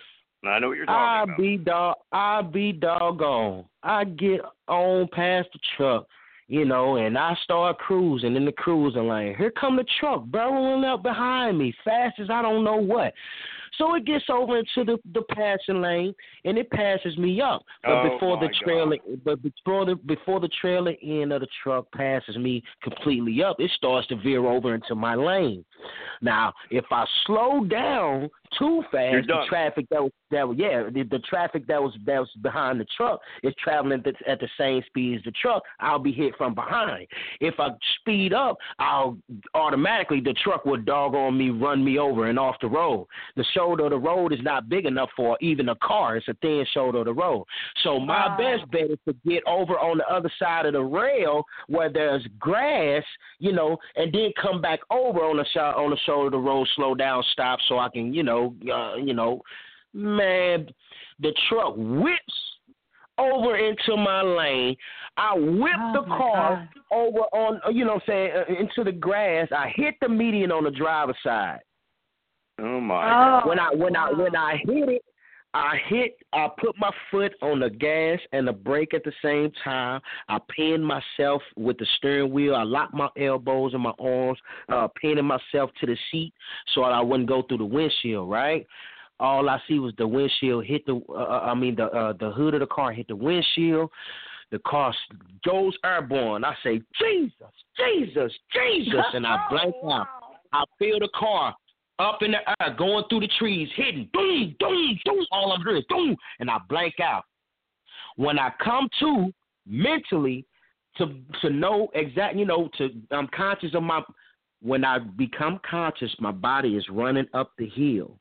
Speaker 3: I know what you're
Speaker 6: I
Speaker 3: talking about.
Speaker 6: be dog, I be doggone. I get on past the truck. You know, and I start cruising in the cruising lane. Here come the truck barreling up behind me, fast as I don't know what. So it gets over into the, the passing lane, and it passes me up. But
Speaker 3: Oh,
Speaker 6: before the
Speaker 3: my
Speaker 6: trailer,
Speaker 3: God.
Speaker 6: but before the before the trailer end of the truck passes me completely up, it starts to veer over into my lane. Now, if I slow down too
Speaker 3: You're
Speaker 6: fast, the
Speaker 3: done.
Speaker 6: traffic that was that was, yeah, the, the traffic that was that was behind the truck is traveling th- at the same speed as the truck. I'll be hit from behind. If I speed up, I'll automatically the truck will dog on me, run me over, and off the road. The shoulder of the road is not big enough for even a car. It's a thin shoulder of the road. So my
Speaker 2: Wow.
Speaker 6: best bet is to get over on the other side of the rail where there's grass, you know, and then come back over on the sh- on the shoulder of the road, slow down, stop, so I can, you know, uh, you know, man, the truck whips over into my lane. I whip
Speaker 2: Oh,
Speaker 6: the
Speaker 2: my
Speaker 6: car
Speaker 2: God.
Speaker 6: over on, you know what I'm saying, uh, into the grass. I hit the median on the driver's side.
Speaker 3: Oh, my
Speaker 2: Oh,
Speaker 3: God.
Speaker 6: When I when I
Speaker 2: wow.
Speaker 6: when I hit it, I hit. I put my foot on the gas and the brake at the same time. I pinned myself with the steering wheel. I locked my elbows and my arms, uh, pinning myself to the seat so I wouldn't go through the windshield. Right. All I see was the windshield hit the. Uh, I mean the uh, the hood of the car hit the windshield. The car goes airborne. I say, Jesus, Jesus, Jesus, and I blank out. I feel the car up in the air, going through the trees, hitting, boom, boom, boom. All I'm hearing is boom, and I blank out. When I come to mentally, to to know exact, you know, to I'm conscious of my. When I become conscious, my body is running up the hill.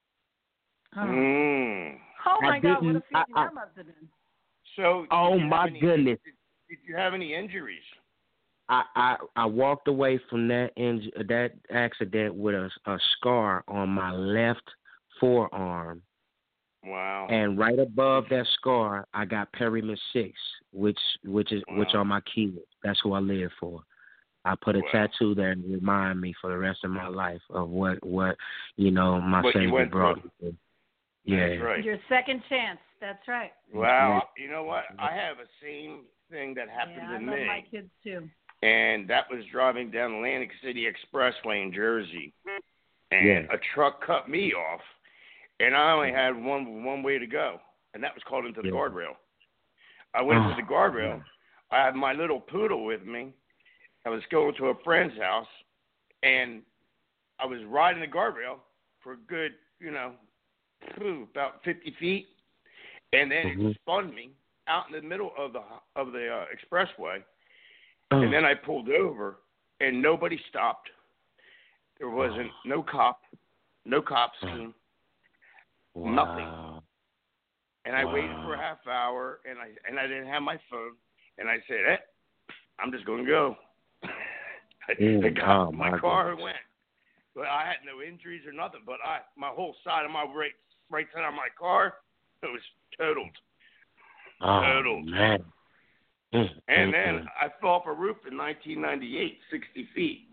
Speaker 2: Oh,
Speaker 3: Mm.
Speaker 2: oh my
Speaker 6: I
Speaker 2: God, what a
Speaker 6: didn't-
Speaker 2: feeling
Speaker 6: I- I-
Speaker 2: that must have been.
Speaker 3: So, did
Speaker 6: Oh
Speaker 3: you have
Speaker 6: my
Speaker 3: any-
Speaker 6: goodness!
Speaker 3: Did, did you have any injuries?
Speaker 6: I, I I walked away from that inj- that accident with a, a scar on my left forearm,
Speaker 3: Wow.
Speaker 6: and right above that scar, I got Perryman six, which which is which
Speaker 3: Wow.
Speaker 6: are my kids. That's who I live for. I put a
Speaker 3: Wow.
Speaker 6: tattoo there and remind me for the rest of my life of what what you know my
Speaker 3: What you
Speaker 6: Savior
Speaker 3: went
Speaker 6: brought
Speaker 3: through.
Speaker 6: me through. Yeah.
Speaker 3: That's right.
Speaker 2: Your second chance. That's right.
Speaker 3: Wow. You know what? I have a same thing that happened
Speaker 2: Yeah, I
Speaker 3: to
Speaker 2: love
Speaker 3: me.
Speaker 2: my kids too.
Speaker 3: And that was driving down Atlantic City Expressway in Jersey, and
Speaker 6: Yeah.
Speaker 3: a truck cut me off, and I only had one one way to go, and that was called into the
Speaker 6: Yeah.
Speaker 3: guardrail. I went
Speaker 6: Oh,
Speaker 3: into the guardrail. I had my little poodle with me. I was going to a friend's house, and I was riding the guardrail for a good, you know, about fifty feet, and then
Speaker 6: Mhm.
Speaker 3: it spun me out in the middle of the of the uh, expressway.
Speaker 6: Oh.
Speaker 3: And then I pulled over, and nobody stopped. There wasn't no cop, no cops came,
Speaker 6: wow.
Speaker 3: nothing. And I waited for a
Speaker 6: Wow.
Speaker 3: half hour, and I and I didn't have my phone. And I said, eh, I'm just going to go. I,
Speaker 6: Mm,
Speaker 3: I got
Speaker 6: oh,
Speaker 3: my
Speaker 6: my
Speaker 3: car and went. But I had no injuries or nothing. But I, my whole side of my right right side of my car, it was totaled.
Speaker 6: Oh,
Speaker 3: Totaled.
Speaker 6: man. Mm,
Speaker 3: And
Speaker 6: mm,
Speaker 3: then
Speaker 6: mm.
Speaker 3: I fell off a roof in nineteen ninety-eight, sixty feet.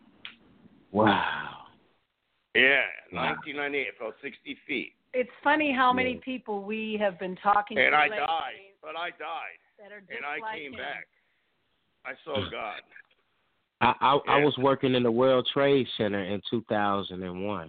Speaker 6: Wow.
Speaker 3: Yeah,
Speaker 6: Wow.
Speaker 3: nineteen ninety-eight, I fell sixty feet.
Speaker 2: It's funny how many
Speaker 6: Yeah.
Speaker 2: people we have been talking
Speaker 3: And
Speaker 2: to
Speaker 3: I
Speaker 2: lately
Speaker 3: died, but I died,
Speaker 2: that are just
Speaker 3: and I
Speaker 2: like
Speaker 3: came
Speaker 2: him.
Speaker 3: back. I saw God.
Speaker 6: I, I, I
Speaker 3: Yeah.
Speaker 6: was working in the World Trade Center in two thousand one.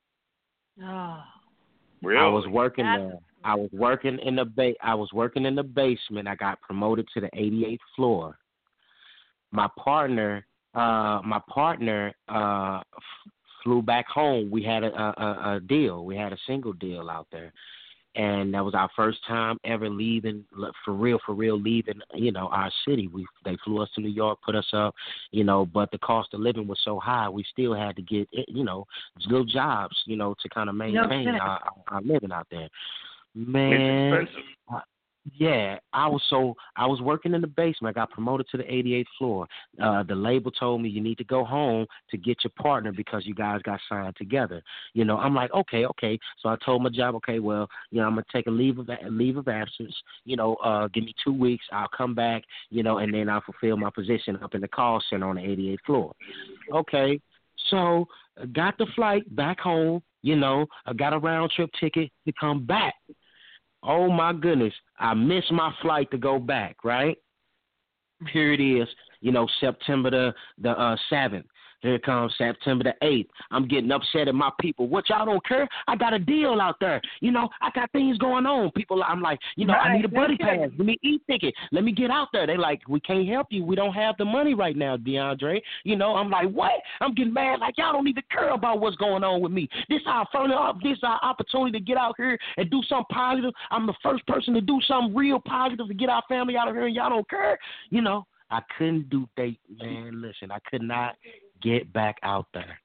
Speaker 2: Oh,
Speaker 3: Really?
Speaker 6: I was working
Speaker 2: That's-
Speaker 6: there. I was working in the ba- I was working in the basement. I got promoted to the eighty-eighth floor. My partner, uh, my partner, uh, f- flew back home. We had a, a, a deal. We had a single deal out there, and that was our first time ever leaving for real, for real, leaving. You know, our city. We they flew us to New York, put us up. You know, but the cost of living was so high, we still had to get you know little jobs. You know, to kind of maintain
Speaker 2: kidding.
Speaker 6: our, our living out there.
Speaker 3: It's
Speaker 6: Man,
Speaker 3: expensive.
Speaker 6: yeah, I was so I was working in the basement. I got promoted to the eighty-eighth floor. Uh, the label told me you need to go home to get your partner because you guys got signed together. You know, I'm like, okay, okay. So I told my job, okay, well, you know, I'm gonna take a leave of a leave of absence. You know, uh, give me two weeks. I'll come back. You know, and then I'll fulfill my position up in the call center on the eighty-eighth floor. Okay, so I got the flight back home. You know, I got a round trip ticket to come back. Oh, my goodness. I missed my flight to go back, right? Here it is, you know, September the, the uh, seventh. Here comes September the eighth. I'm getting upset at my people. What, y'all don't care? I got a deal out there. You know, I got things going on. People, I'm like, you know, right. I need a buddy pass. Let me eat ticket. Let me get out there. They like, we can't help you. We don't have the money right now, DeAndre. You know, I'm like, what? I'm getting mad. Like, y'all don't even care about what's going on with me. This our up. This our opportunity to get out here and do something positive. I'm the first person to do something real positive to get our family out of here, and y'all don't care. You know, I couldn't do that, man. Listen, I could not get back out there.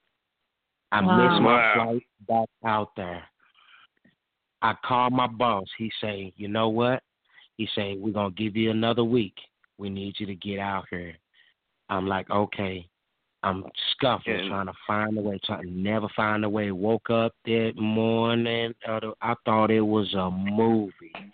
Speaker 6: I wow. missed my wow. flight back out there. I called my boss. He say, you know what? He say, we're going to give you another week. We need you to get out here. I'm like, okay. I'm scuffling, yeah. trying to find a way, trying to never find a way. Woke up that morning. Uh, I thought it was a movie.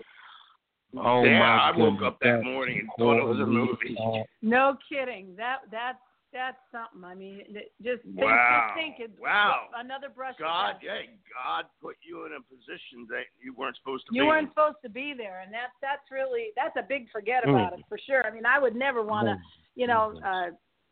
Speaker 6: Oh,
Speaker 3: yeah,
Speaker 6: my
Speaker 3: I
Speaker 6: goodness.
Speaker 3: woke up that morning and thought it was a movie.
Speaker 2: No kidding. That that's that's something. I mean, just think,
Speaker 3: wow.
Speaker 2: just think it,
Speaker 3: wow.
Speaker 2: another brush.
Speaker 3: God, yeah, God put you in a position that you weren't supposed to
Speaker 2: you
Speaker 3: be.
Speaker 2: You weren't
Speaker 3: in.
Speaker 2: supposed to be there, and that's that's really that's a big forget about mm. it for sure. I mean, I would never want to, mm. you know. Uh,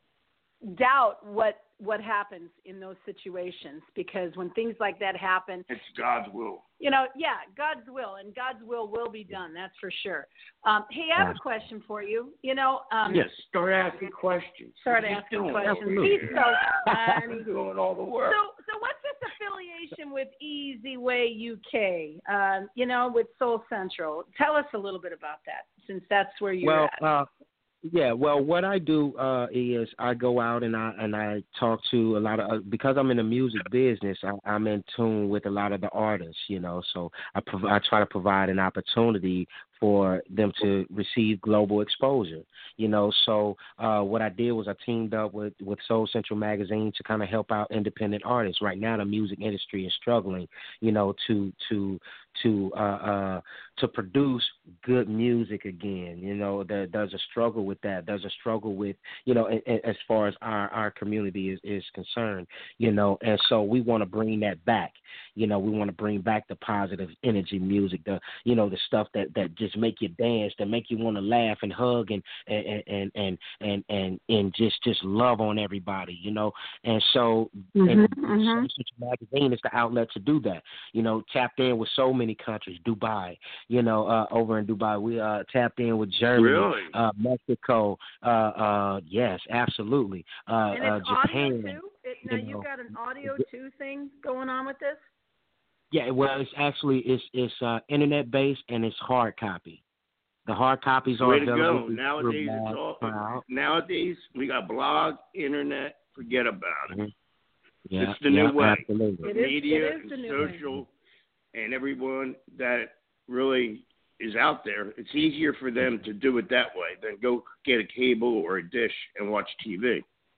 Speaker 2: doubt what what happens in those situations, because when things like that happen,
Speaker 3: it's God's will.
Speaker 2: You know, yeah, God's will, and God's will will be done. That's for sure. Um, hey, I have a question for you. You know, um,
Speaker 3: yes, start asking questions.
Speaker 2: Start asking questions. He's so
Speaker 3: fun. Doing all the work.
Speaker 2: So, so what's this affiliation with Easy Way U K? Uh, you know, with Soul Central. Tell us a little bit about that, since that's where you're
Speaker 6: well,
Speaker 2: at.
Speaker 6: Uh, Yeah, well, what I do uh, is I go out and I and I talk to a lot of uh, because I'm in the music business. I, I'm in tune with a lot of the artists, you know. So I prov- I try to provide an opportunity for them to receive global exposure, you know. So uh, what I did was I teamed up with, with Soul Central Magazine to kind of help out independent artists. Right now, the music industry is struggling, you know, to to to uh, uh, to produce good music again. You know, there, there's a struggle with that. There's a struggle with, you know, a, a, as far as our, our community is, is concerned, you know, and so we want to bring that back. You know, we want to bring back the positive energy music, the, you know, the stuff that, that just make you dance, that make you want to laugh and hug and, and, and, and, and, and, and just, just love on everybody, you know. And so
Speaker 2: mm-hmm,
Speaker 6: and
Speaker 2: mm-hmm.
Speaker 6: Soul Magazine is the outlet to do that, you know, tapped in with so many countries, Dubai, you know, uh, over in Dubai, we uh, tapped in with Germany,
Speaker 3: really?
Speaker 6: uh, Mexico, uh, uh, yes, absolutely, uh,
Speaker 2: and it's
Speaker 6: uh, Japan.
Speaker 2: Audio too? It, now you,
Speaker 6: you
Speaker 2: got an audio too thing going on with this?
Speaker 6: Yeah, well, it's actually it's it's uh, internet based and it's hard copy. The hard copies are
Speaker 3: Way to
Speaker 6: available.
Speaker 3: go. Nowadays, it's all, nowadays we got blog, internet. Forget about it.
Speaker 6: Mm-hmm. Yeah,
Speaker 3: it's the
Speaker 6: yeah,
Speaker 3: new way.
Speaker 6: Absolutely.
Speaker 2: It
Speaker 3: Media
Speaker 2: is, it is the
Speaker 3: and
Speaker 2: new
Speaker 3: social,
Speaker 2: way.
Speaker 3: And everyone that really is out there, it's easier for them to do it that way than go get a cable or a dish and watch T V.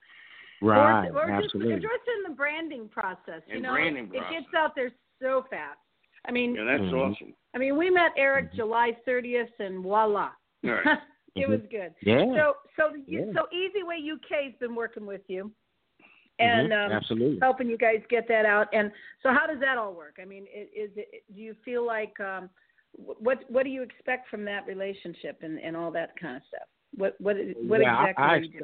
Speaker 6: Right,
Speaker 2: or, or
Speaker 6: absolutely.
Speaker 2: Just, just in the branding process. You
Speaker 3: and
Speaker 2: know,
Speaker 3: branding
Speaker 2: it
Speaker 3: process.
Speaker 2: gets out there so fast. I mean,
Speaker 3: yeah, that's
Speaker 6: mm-hmm.
Speaker 3: awesome.
Speaker 2: I mean, we met Eric mm-hmm. July thirtieth, and voila,
Speaker 3: right.
Speaker 2: it
Speaker 6: mm-hmm.
Speaker 2: was good.
Speaker 6: Yeah.
Speaker 2: So, so,
Speaker 6: yeah.
Speaker 2: so Easy Way U K has been working with you, and
Speaker 6: mm-hmm.
Speaker 2: um,
Speaker 6: absolutely
Speaker 2: helping you guys get that out. And so, how does that all work? I mean, is it? Do you feel like um, what what do you expect from that relationship and, and all that kind of stuff? What what what
Speaker 6: yeah,
Speaker 2: exactly
Speaker 6: I, I
Speaker 2: do you do?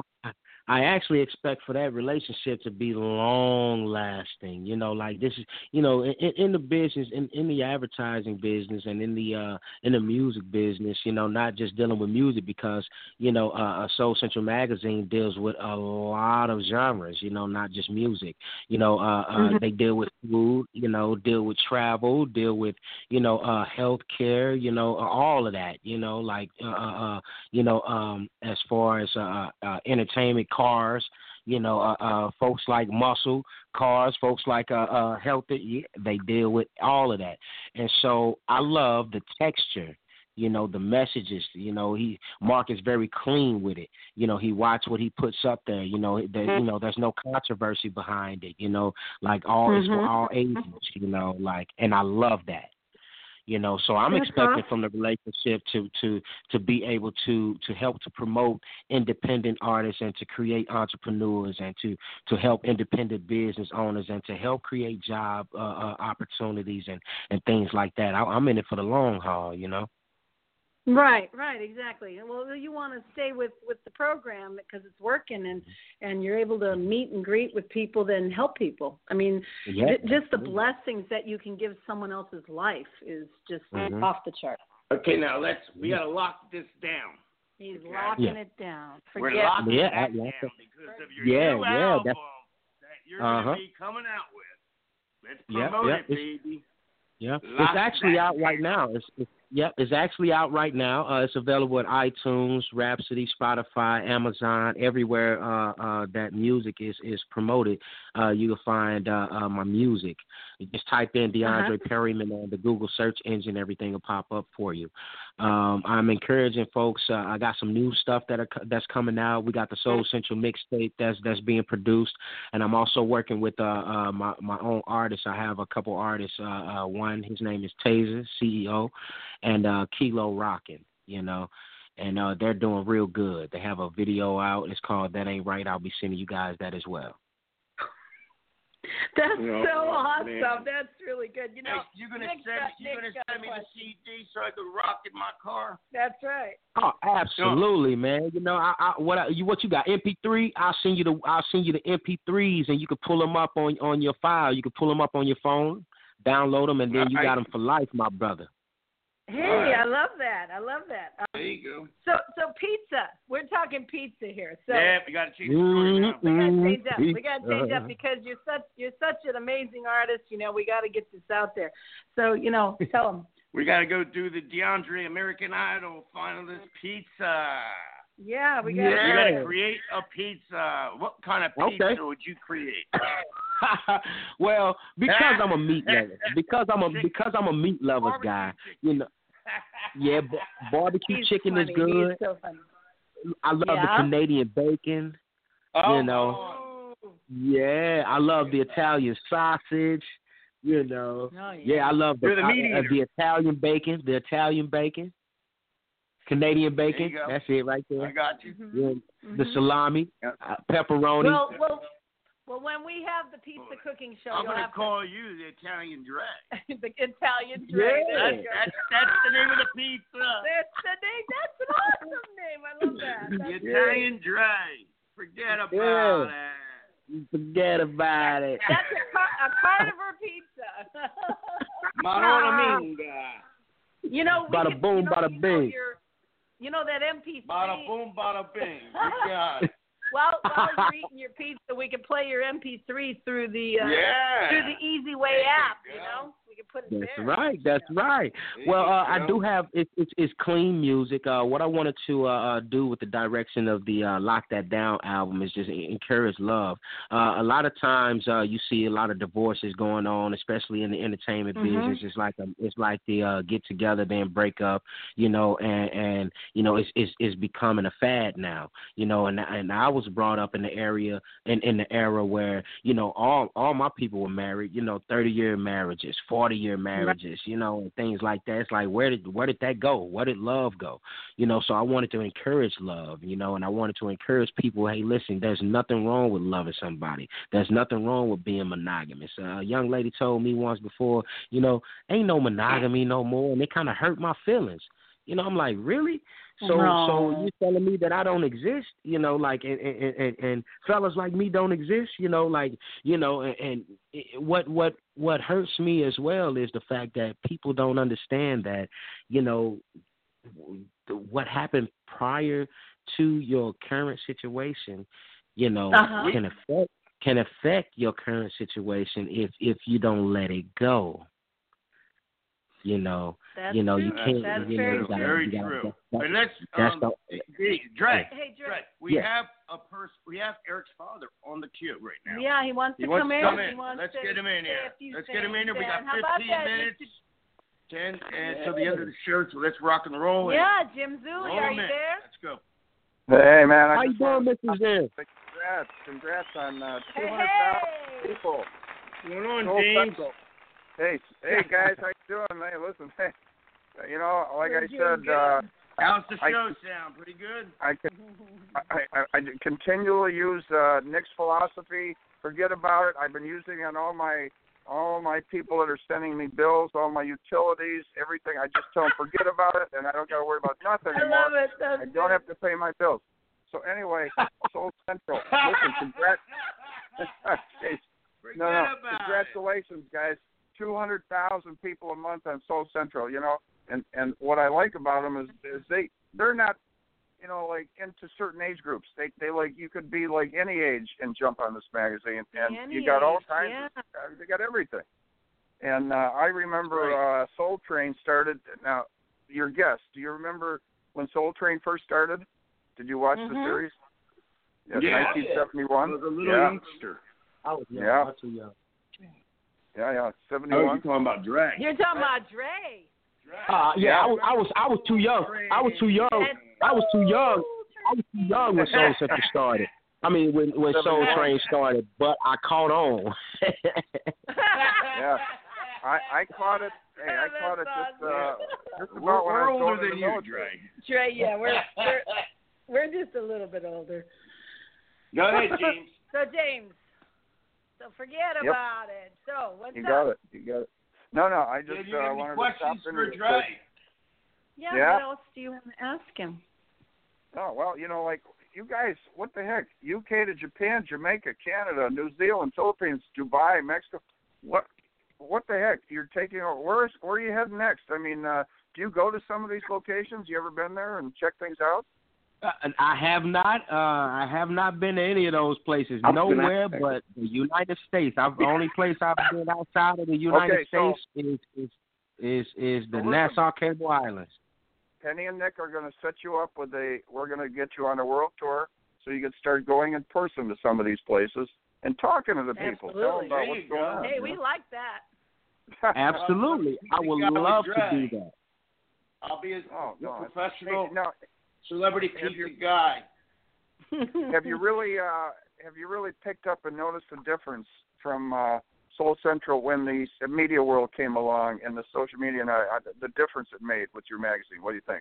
Speaker 6: I actually expect for that relationship to be long lasting. You know, like this is, you know, in, in the business, in, in the advertising business, and in the uh, in the music business. You know, not just dealing with music, because you know, uh, Soul Central Magazine deals with a lot of genres. You know, not just music. You know, uh, uh,
Speaker 2: mm-hmm.
Speaker 6: they deal with food. You know, deal with travel. Deal with you know, uh, healthcare. You know, all of that. You know, like uh, uh, you know, um, as far as uh, uh, entertainment. Cars, you know, uh, uh, folks like muscle cars, folks like uh, uh, healthy, yeah, they deal with all of that. And so I love the texture, you know, the messages. You know, he Mark is very clean with it. You know, he watch what he puts up there. You know, there, you know, there's no controversy behind it. You know, like all
Speaker 2: mm-hmm.
Speaker 6: it's for all ages. You know, like, and I love that. You know, so I'm
Speaker 2: That's
Speaker 6: expecting
Speaker 2: awesome.
Speaker 6: from the relationship to, to, to be able to, to help to promote independent artists and to create entrepreneurs and to, to help independent business owners and to help create job uh, uh, opportunities and, and things like that. I, I'm in it for the long haul, you know.
Speaker 2: Right, right, exactly. Well, you want to stay with, with the program because it's working, and, and you're able to meet and greet with people, then help people. I mean,
Speaker 6: Yeah.
Speaker 2: j- just the blessings that you can give someone else's life is just
Speaker 6: Mm-hmm.
Speaker 2: off the chart.
Speaker 3: Okay, now let's. We gotta lock this down.
Speaker 2: He's
Speaker 3: Okay.
Speaker 2: locking
Speaker 6: Yeah.
Speaker 2: it down.
Speaker 3: We're
Speaker 2: Forget
Speaker 3: locking
Speaker 6: Yeah,
Speaker 3: that
Speaker 6: I- yeah.
Speaker 3: down because of your
Speaker 6: Yeah,
Speaker 3: new
Speaker 6: yeah,
Speaker 3: album
Speaker 6: that's-
Speaker 3: that you're
Speaker 6: Uh-huh.
Speaker 3: gonna be coming out with. Let's
Speaker 6: Yeah,
Speaker 3: promote
Speaker 6: yeah,
Speaker 3: it,
Speaker 6: it's-
Speaker 3: baby.
Speaker 6: Yeah,
Speaker 3: Lock
Speaker 6: it's actually
Speaker 3: that
Speaker 6: out right
Speaker 3: down.
Speaker 6: now. It's, it's yep, it's actually out right now. Uh, it's available at iTunes, Rhapsody, Spotify, Amazon, everywhere uh, uh, that music is is promoted. Uh, you will find uh, uh, my music. You just type in DeAndre
Speaker 2: Uh-huh.
Speaker 6: Perryman on the Google search engine. Everything will pop up for you. Um, I'm encouraging folks. Uh, I got some new stuff that are that's coming out. We got the Soul Central mixtape that's that's being produced, and I'm also working with uh, uh, my my own artists. I have a couple artists. Uh, uh, one, his name is Taser, C E O, and uh, Kilo Rockin'. You know, and uh, they're doing real good. They have a video out. It's called That Ain't Right. I'll be sending you guys that as well.
Speaker 2: That's
Speaker 3: No,
Speaker 2: so awesome.
Speaker 3: man.
Speaker 2: That's really good. You know,
Speaker 3: Hey, you gonna
Speaker 2: Nick's
Speaker 3: send
Speaker 2: got-
Speaker 3: you gonna
Speaker 2: Nick's got
Speaker 3: send
Speaker 2: a
Speaker 3: me the
Speaker 2: question.
Speaker 3: C D so I could rock in my car?
Speaker 2: That's right.
Speaker 6: Oh, absolutely, man. You know, I, I what I, you what you got? M P three. I'll send you the I'll send you the M P threes, and you can pull them up on on your file. You can pull them up on your phone, download them, and then you
Speaker 3: I-
Speaker 6: got them for life, my brother.
Speaker 2: Hey,
Speaker 3: right.
Speaker 2: I love that. I love that. Um,
Speaker 3: There you go.
Speaker 2: so, so pizza. We're talking pizza here. So
Speaker 3: Yeah, we gotta change the story now.
Speaker 2: we gotta change up. We
Speaker 6: Mm-hmm.
Speaker 2: gotta change up because you're such you're such an amazing artist. You know, we got to get this out there. So, you know, tell them.
Speaker 3: We gotta go do the DeAndre American Idol finalist pizza.
Speaker 2: Yeah, we got.
Speaker 3: We
Speaker 6: Yeah.
Speaker 3: gotta create a pizza. What kind of pizza
Speaker 6: Okay.
Speaker 3: would you create?
Speaker 6: Well, because I'm a meat lover, because I'm a because I'm a meat lovers guy, you know. Yeah, b- barbecue
Speaker 2: He's
Speaker 6: chicken
Speaker 2: funny.
Speaker 6: is good.
Speaker 2: He's so funny.
Speaker 6: I love
Speaker 2: Yeah.
Speaker 6: the Canadian bacon.
Speaker 3: Oh,
Speaker 6: You know.
Speaker 2: Oh,
Speaker 6: Yeah, I love the Italian sausage. You know.
Speaker 2: oh, yeah.
Speaker 6: Yeah, I love the
Speaker 3: You're the
Speaker 6: I-
Speaker 3: meat
Speaker 6: uh,
Speaker 3: eater.
Speaker 6: the Italian bacon, the Italian bacon, Canadian bacon.
Speaker 3: go.
Speaker 6: That's it right
Speaker 3: I
Speaker 6: there.
Speaker 3: got you.
Speaker 2: Mhm.
Speaker 6: Yeah, the
Speaker 2: Mhm.
Speaker 6: salami,
Speaker 3: Yep.
Speaker 6: uh, pepperoni.
Speaker 2: Well, well, well. When we have the pizza cooking show,
Speaker 3: I'm
Speaker 2: you'll
Speaker 3: gonna
Speaker 2: have
Speaker 3: call you the Italian drag.
Speaker 2: to, the Italian drag.
Speaker 6: Yeah.
Speaker 2: There
Speaker 3: That's,
Speaker 2: you go.
Speaker 3: that's, that's the name of the pizza.
Speaker 2: That's the name. That's an awesome name. I love that.
Speaker 3: The
Speaker 2: That's
Speaker 3: Italian drag. Forget about
Speaker 6: Yeah.
Speaker 3: it.
Speaker 6: Forget about it.
Speaker 2: That's a, car- a carnivore pizza.
Speaker 3: Madonna Minga.
Speaker 2: You know, we
Speaker 6: Bada
Speaker 2: could,
Speaker 6: boom,
Speaker 2: you know,
Speaker 6: bada
Speaker 2: you know,
Speaker 6: bing.
Speaker 2: your- you know that M P three.
Speaker 3: Bada boom, bada bing. You got it.
Speaker 2: While while you're eating your pizza, we could play your M P three through the uh,
Speaker 3: Yeah.
Speaker 2: through the Easy Way
Speaker 3: There you
Speaker 2: app. You
Speaker 3: go.
Speaker 2: know, we could put it
Speaker 6: That's
Speaker 2: there.
Speaker 6: right. That's
Speaker 2: you know.
Speaker 6: right.
Speaker 3: There
Speaker 6: Well,
Speaker 3: you
Speaker 6: uh, I
Speaker 3: go.
Speaker 6: do have it's it's it's clean music. Uh, what I wanted to uh, uh, do with the direction of the uh, Lock That Down album is just encourage love. Uh, a lot of times uh, you see a lot of divorces going on, especially in the entertainment
Speaker 2: Mhm.
Speaker 6: business. It's like a, it's like the uh, get together then break up, you know, and and you know it's it's it's becoming a fad now, you know. And and I was brought up in the area in in the era where you know all all my people were married, you know, thirty year marriages, forty year marriages, you know, and things like that. It's like where did where did that go? Where did love go? You know, so I wanted to encourage love, you know, and I wanted to encourage people, hey, listen, there's nothing wrong with loving somebody. There's nothing wrong with being monogamous. Uh, a young lady told me once before, you know, ain't no monogamy no more, and it kind of hurt my feelings. You know, I'm like, really? So,
Speaker 2: No.
Speaker 6: so you telling me that I don't exist? You know, like, and and, and, and fellas like me don't exist? You know, like, you know, and, and it, what what what hurts me as well is the fact that people don't understand that, you know, what happened prior to your current situation, you know,
Speaker 2: Uh-huh.
Speaker 6: can affect can affect your current situation if if you don't let it go. You know,
Speaker 2: That's
Speaker 6: you know,
Speaker 2: true.
Speaker 6: you can't.
Speaker 2: That's
Speaker 6: you know,
Speaker 2: very
Speaker 6: you gotta,
Speaker 3: Very
Speaker 6: you gotta,
Speaker 3: true.
Speaker 6: that-
Speaker 3: And let's
Speaker 6: that's
Speaker 3: um,
Speaker 6: the-
Speaker 3: hey, Drake.
Speaker 2: Hey, Drake.
Speaker 3: Drake, we
Speaker 6: Yeah.
Speaker 3: have a person. We have Eric's father on the queue right now.
Speaker 2: Yeah, he wants
Speaker 3: He
Speaker 2: to
Speaker 3: wants
Speaker 2: come
Speaker 3: to
Speaker 2: in.
Speaker 3: come
Speaker 2: He
Speaker 3: in.
Speaker 2: wants
Speaker 3: Let's
Speaker 2: to
Speaker 3: get him in
Speaker 2: say
Speaker 3: here.
Speaker 2: a few
Speaker 3: Let's get him in here. We
Speaker 2: things.
Speaker 3: got
Speaker 2: How about
Speaker 3: fifteen
Speaker 2: that,
Speaker 3: minutes.
Speaker 2: Mister
Speaker 3: Ten and till the end of the show. So let's rock and roll. and
Speaker 2: Yeah, Jim Zuli,
Speaker 3: roll
Speaker 2: are
Speaker 3: him
Speaker 2: you
Speaker 3: in.
Speaker 2: there?
Speaker 3: Let's go.
Speaker 7: Hey, man. I
Speaker 6: How you
Speaker 7: just
Speaker 6: doing,
Speaker 7: wanted to
Speaker 6: Mister Zen?
Speaker 7: say Congrats. Congrats on uh,
Speaker 2: Hey,
Speaker 7: two hundred thousand
Speaker 2: hey.
Speaker 7: people.
Speaker 3: What's going on,
Speaker 7: Soul
Speaker 3: James?
Speaker 7: Central. Hey, hey, guys. How you doing? Hey, listen. Hey, you know, like
Speaker 2: We're
Speaker 7: I
Speaker 2: doing
Speaker 7: said,
Speaker 2: good.
Speaker 7: uh,
Speaker 3: How's the
Speaker 7: I-
Speaker 3: show sound? Pretty good.
Speaker 7: I, can, I, I, I continually use uh, Nick's philosophy. Forget about it. I've been using it on all my all my people that are sending me bills, all my utilities, everything. I just tell them forget about it, and I don't got to worry about nothing
Speaker 2: I
Speaker 7: anymore.
Speaker 2: love it. That's
Speaker 7: I don't
Speaker 2: good.
Speaker 7: have to pay my bills. So anyway, Soul Central. Listen, congrats.
Speaker 3: Forget
Speaker 7: no, no,
Speaker 3: about
Speaker 7: congratulations, guys. two hundred thousand people a month on Soul Central, you know. And and what I like about them is, is they, they're not, you know, like into certain age groups. They they like, you could be like any age and jump on this magazine. And
Speaker 2: Any
Speaker 7: you got all
Speaker 2: age,
Speaker 7: kinds
Speaker 2: yeah.
Speaker 7: of, they got everything. And uh, I remember uh, Soul Train started. Now, your guest, do you remember when Soul Train first started? Did you watch
Speaker 2: Mm-hmm.
Speaker 7: the series? Yes,
Speaker 3: Yeah.
Speaker 7: nineteen seventy-one.
Speaker 3: I was a little
Speaker 7: yeah.
Speaker 3: youngster.
Speaker 6: I was young.
Speaker 7: Yeah.
Speaker 6: I was too young.
Speaker 7: Yeah, yeah,
Speaker 3: Oh,
Speaker 7: seventy-one.
Speaker 3: you're talking about drag.
Speaker 2: You're talking about Dre.
Speaker 6: Uh, yeah, I was, I was, I was too young. I was too young. I was too young. I was too young when Soul Central started. I mean, when when Soul Train started, but I caught on.
Speaker 7: Yeah, I I caught it. Hey, I
Speaker 2: That's
Speaker 7: caught it just uh,
Speaker 2: awesome.
Speaker 7: just about
Speaker 3: We're,
Speaker 7: when
Speaker 3: we're
Speaker 7: I was
Speaker 3: older
Speaker 7: going
Speaker 3: than
Speaker 7: to the
Speaker 3: you,
Speaker 7: military.
Speaker 3: Dre.
Speaker 2: Dre, yeah, we're, we're we're just a little bit older.
Speaker 3: Go ahead, James.
Speaker 2: So James, so forget
Speaker 7: Yep.
Speaker 2: about it. So what's
Speaker 7: You
Speaker 2: up?
Speaker 7: got it. You got it. No, no, I
Speaker 3: Do
Speaker 7: just
Speaker 3: you
Speaker 7: uh,
Speaker 3: have any
Speaker 7: wanted to stop
Speaker 3: questions
Speaker 7: in
Speaker 3: for
Speaker 7: and say-
Speaker 3: Dre?
Speaker 2: Yeah,
Speaker 7: Yeah.
Speaker 2: What else do you want to ask him?
Speaker 7: Oh, well, you know, like, you guys, what the heck? U K to Japan, Jamaica, Canada, New Zealand, Philippines, Dubai, Mexico. What what the heck? You're taking, where, where are you heading next? I mean, uh, do you go to some of these locations? You ever been there and check things out?
Speaker 6: Uh, I have not. Uh, I have not been to any of those places.
Speaker 3: I've been
Speaker 6: Nowhere
Speaker 3: out there.
Speaker 6: but the United States. I've, the only place I've been outside of the United
Speaker 7: Okay, so-
Speaker 6: States is is is is the
Speaker 7: So listen.
Speaker 6: Nassau Cable Islands.
Speaker 7: Penny and Nick are going to set you up with a, we're going to get you on a world tour so you can start going in person to some of these places and talking to the people. Tell them
Speaker 2: Absolutely.
Speaker 7: about
Speaker 3: There
Speaker 7: what's
Speaker 3: you
Speaker 7: going
Speaker 3: go.
Speaker 7: on.
Speaker 2: Hey,
Speaker 7: you
Speaker 2: we
Speaker 7: know?
Speaker 2: like that.
Speaker 6: Absolutely, I would
Speaker 3: Guy with
Speaker 6: love to
Speaker 3: Dre.
Speaker 6: do that.
Speaker 3: I'll be a
Speaker 7: Oh, no.
Speaker 3: professional
Speaker 7: Hey, now,
Speaker 3: celebrity
Speaker 7: have
Speaker 3: pizza
Speaker 7: you-
Speaker 3: guy.
Speaker 7: have you really uh, have you really picked up and noticed the difference from uh, Soul Central when the media world came along and the social media and uh, the difference it made with your magazine? What do you think?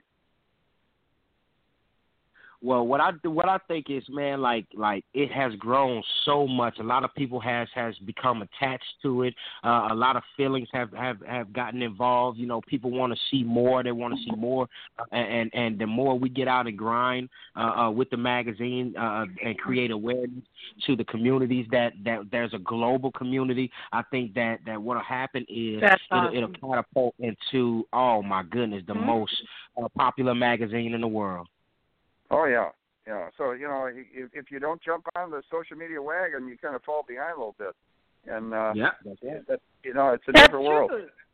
Speaker 6: Well, what I what I think is, man, like like it has grown so much. A lot of people has has become attached to it. Uh, a lot of feelings have, have, have gotten involved. You know, people want to see more. They want to see more, uh, and and the more we get out and grind uh, uh, with the magazine uh, and create awareness to the communities that, that there's a global community. I think that, that what'll happen is
Speaker 2: That's
Speaker 6: it'll,
Speaker 2: awesome.
Speaker 6: it'll catapult into, oh my goodness, the
Speaker 2: Mhm.
Speaker 6: most uh, popular magazine in the world.
Speaker 7: Oh yeah, yeah. So you know, if, if you don't jump on the social media wagon, you kind of fall behind a little bit. And uh,
Speaker 6: Yeah, that's it.
Speaker 7: that, you know, it's a
Speaker 2: That's
Speaker 7: different
Speaker 2: true.
Speaker 7: world.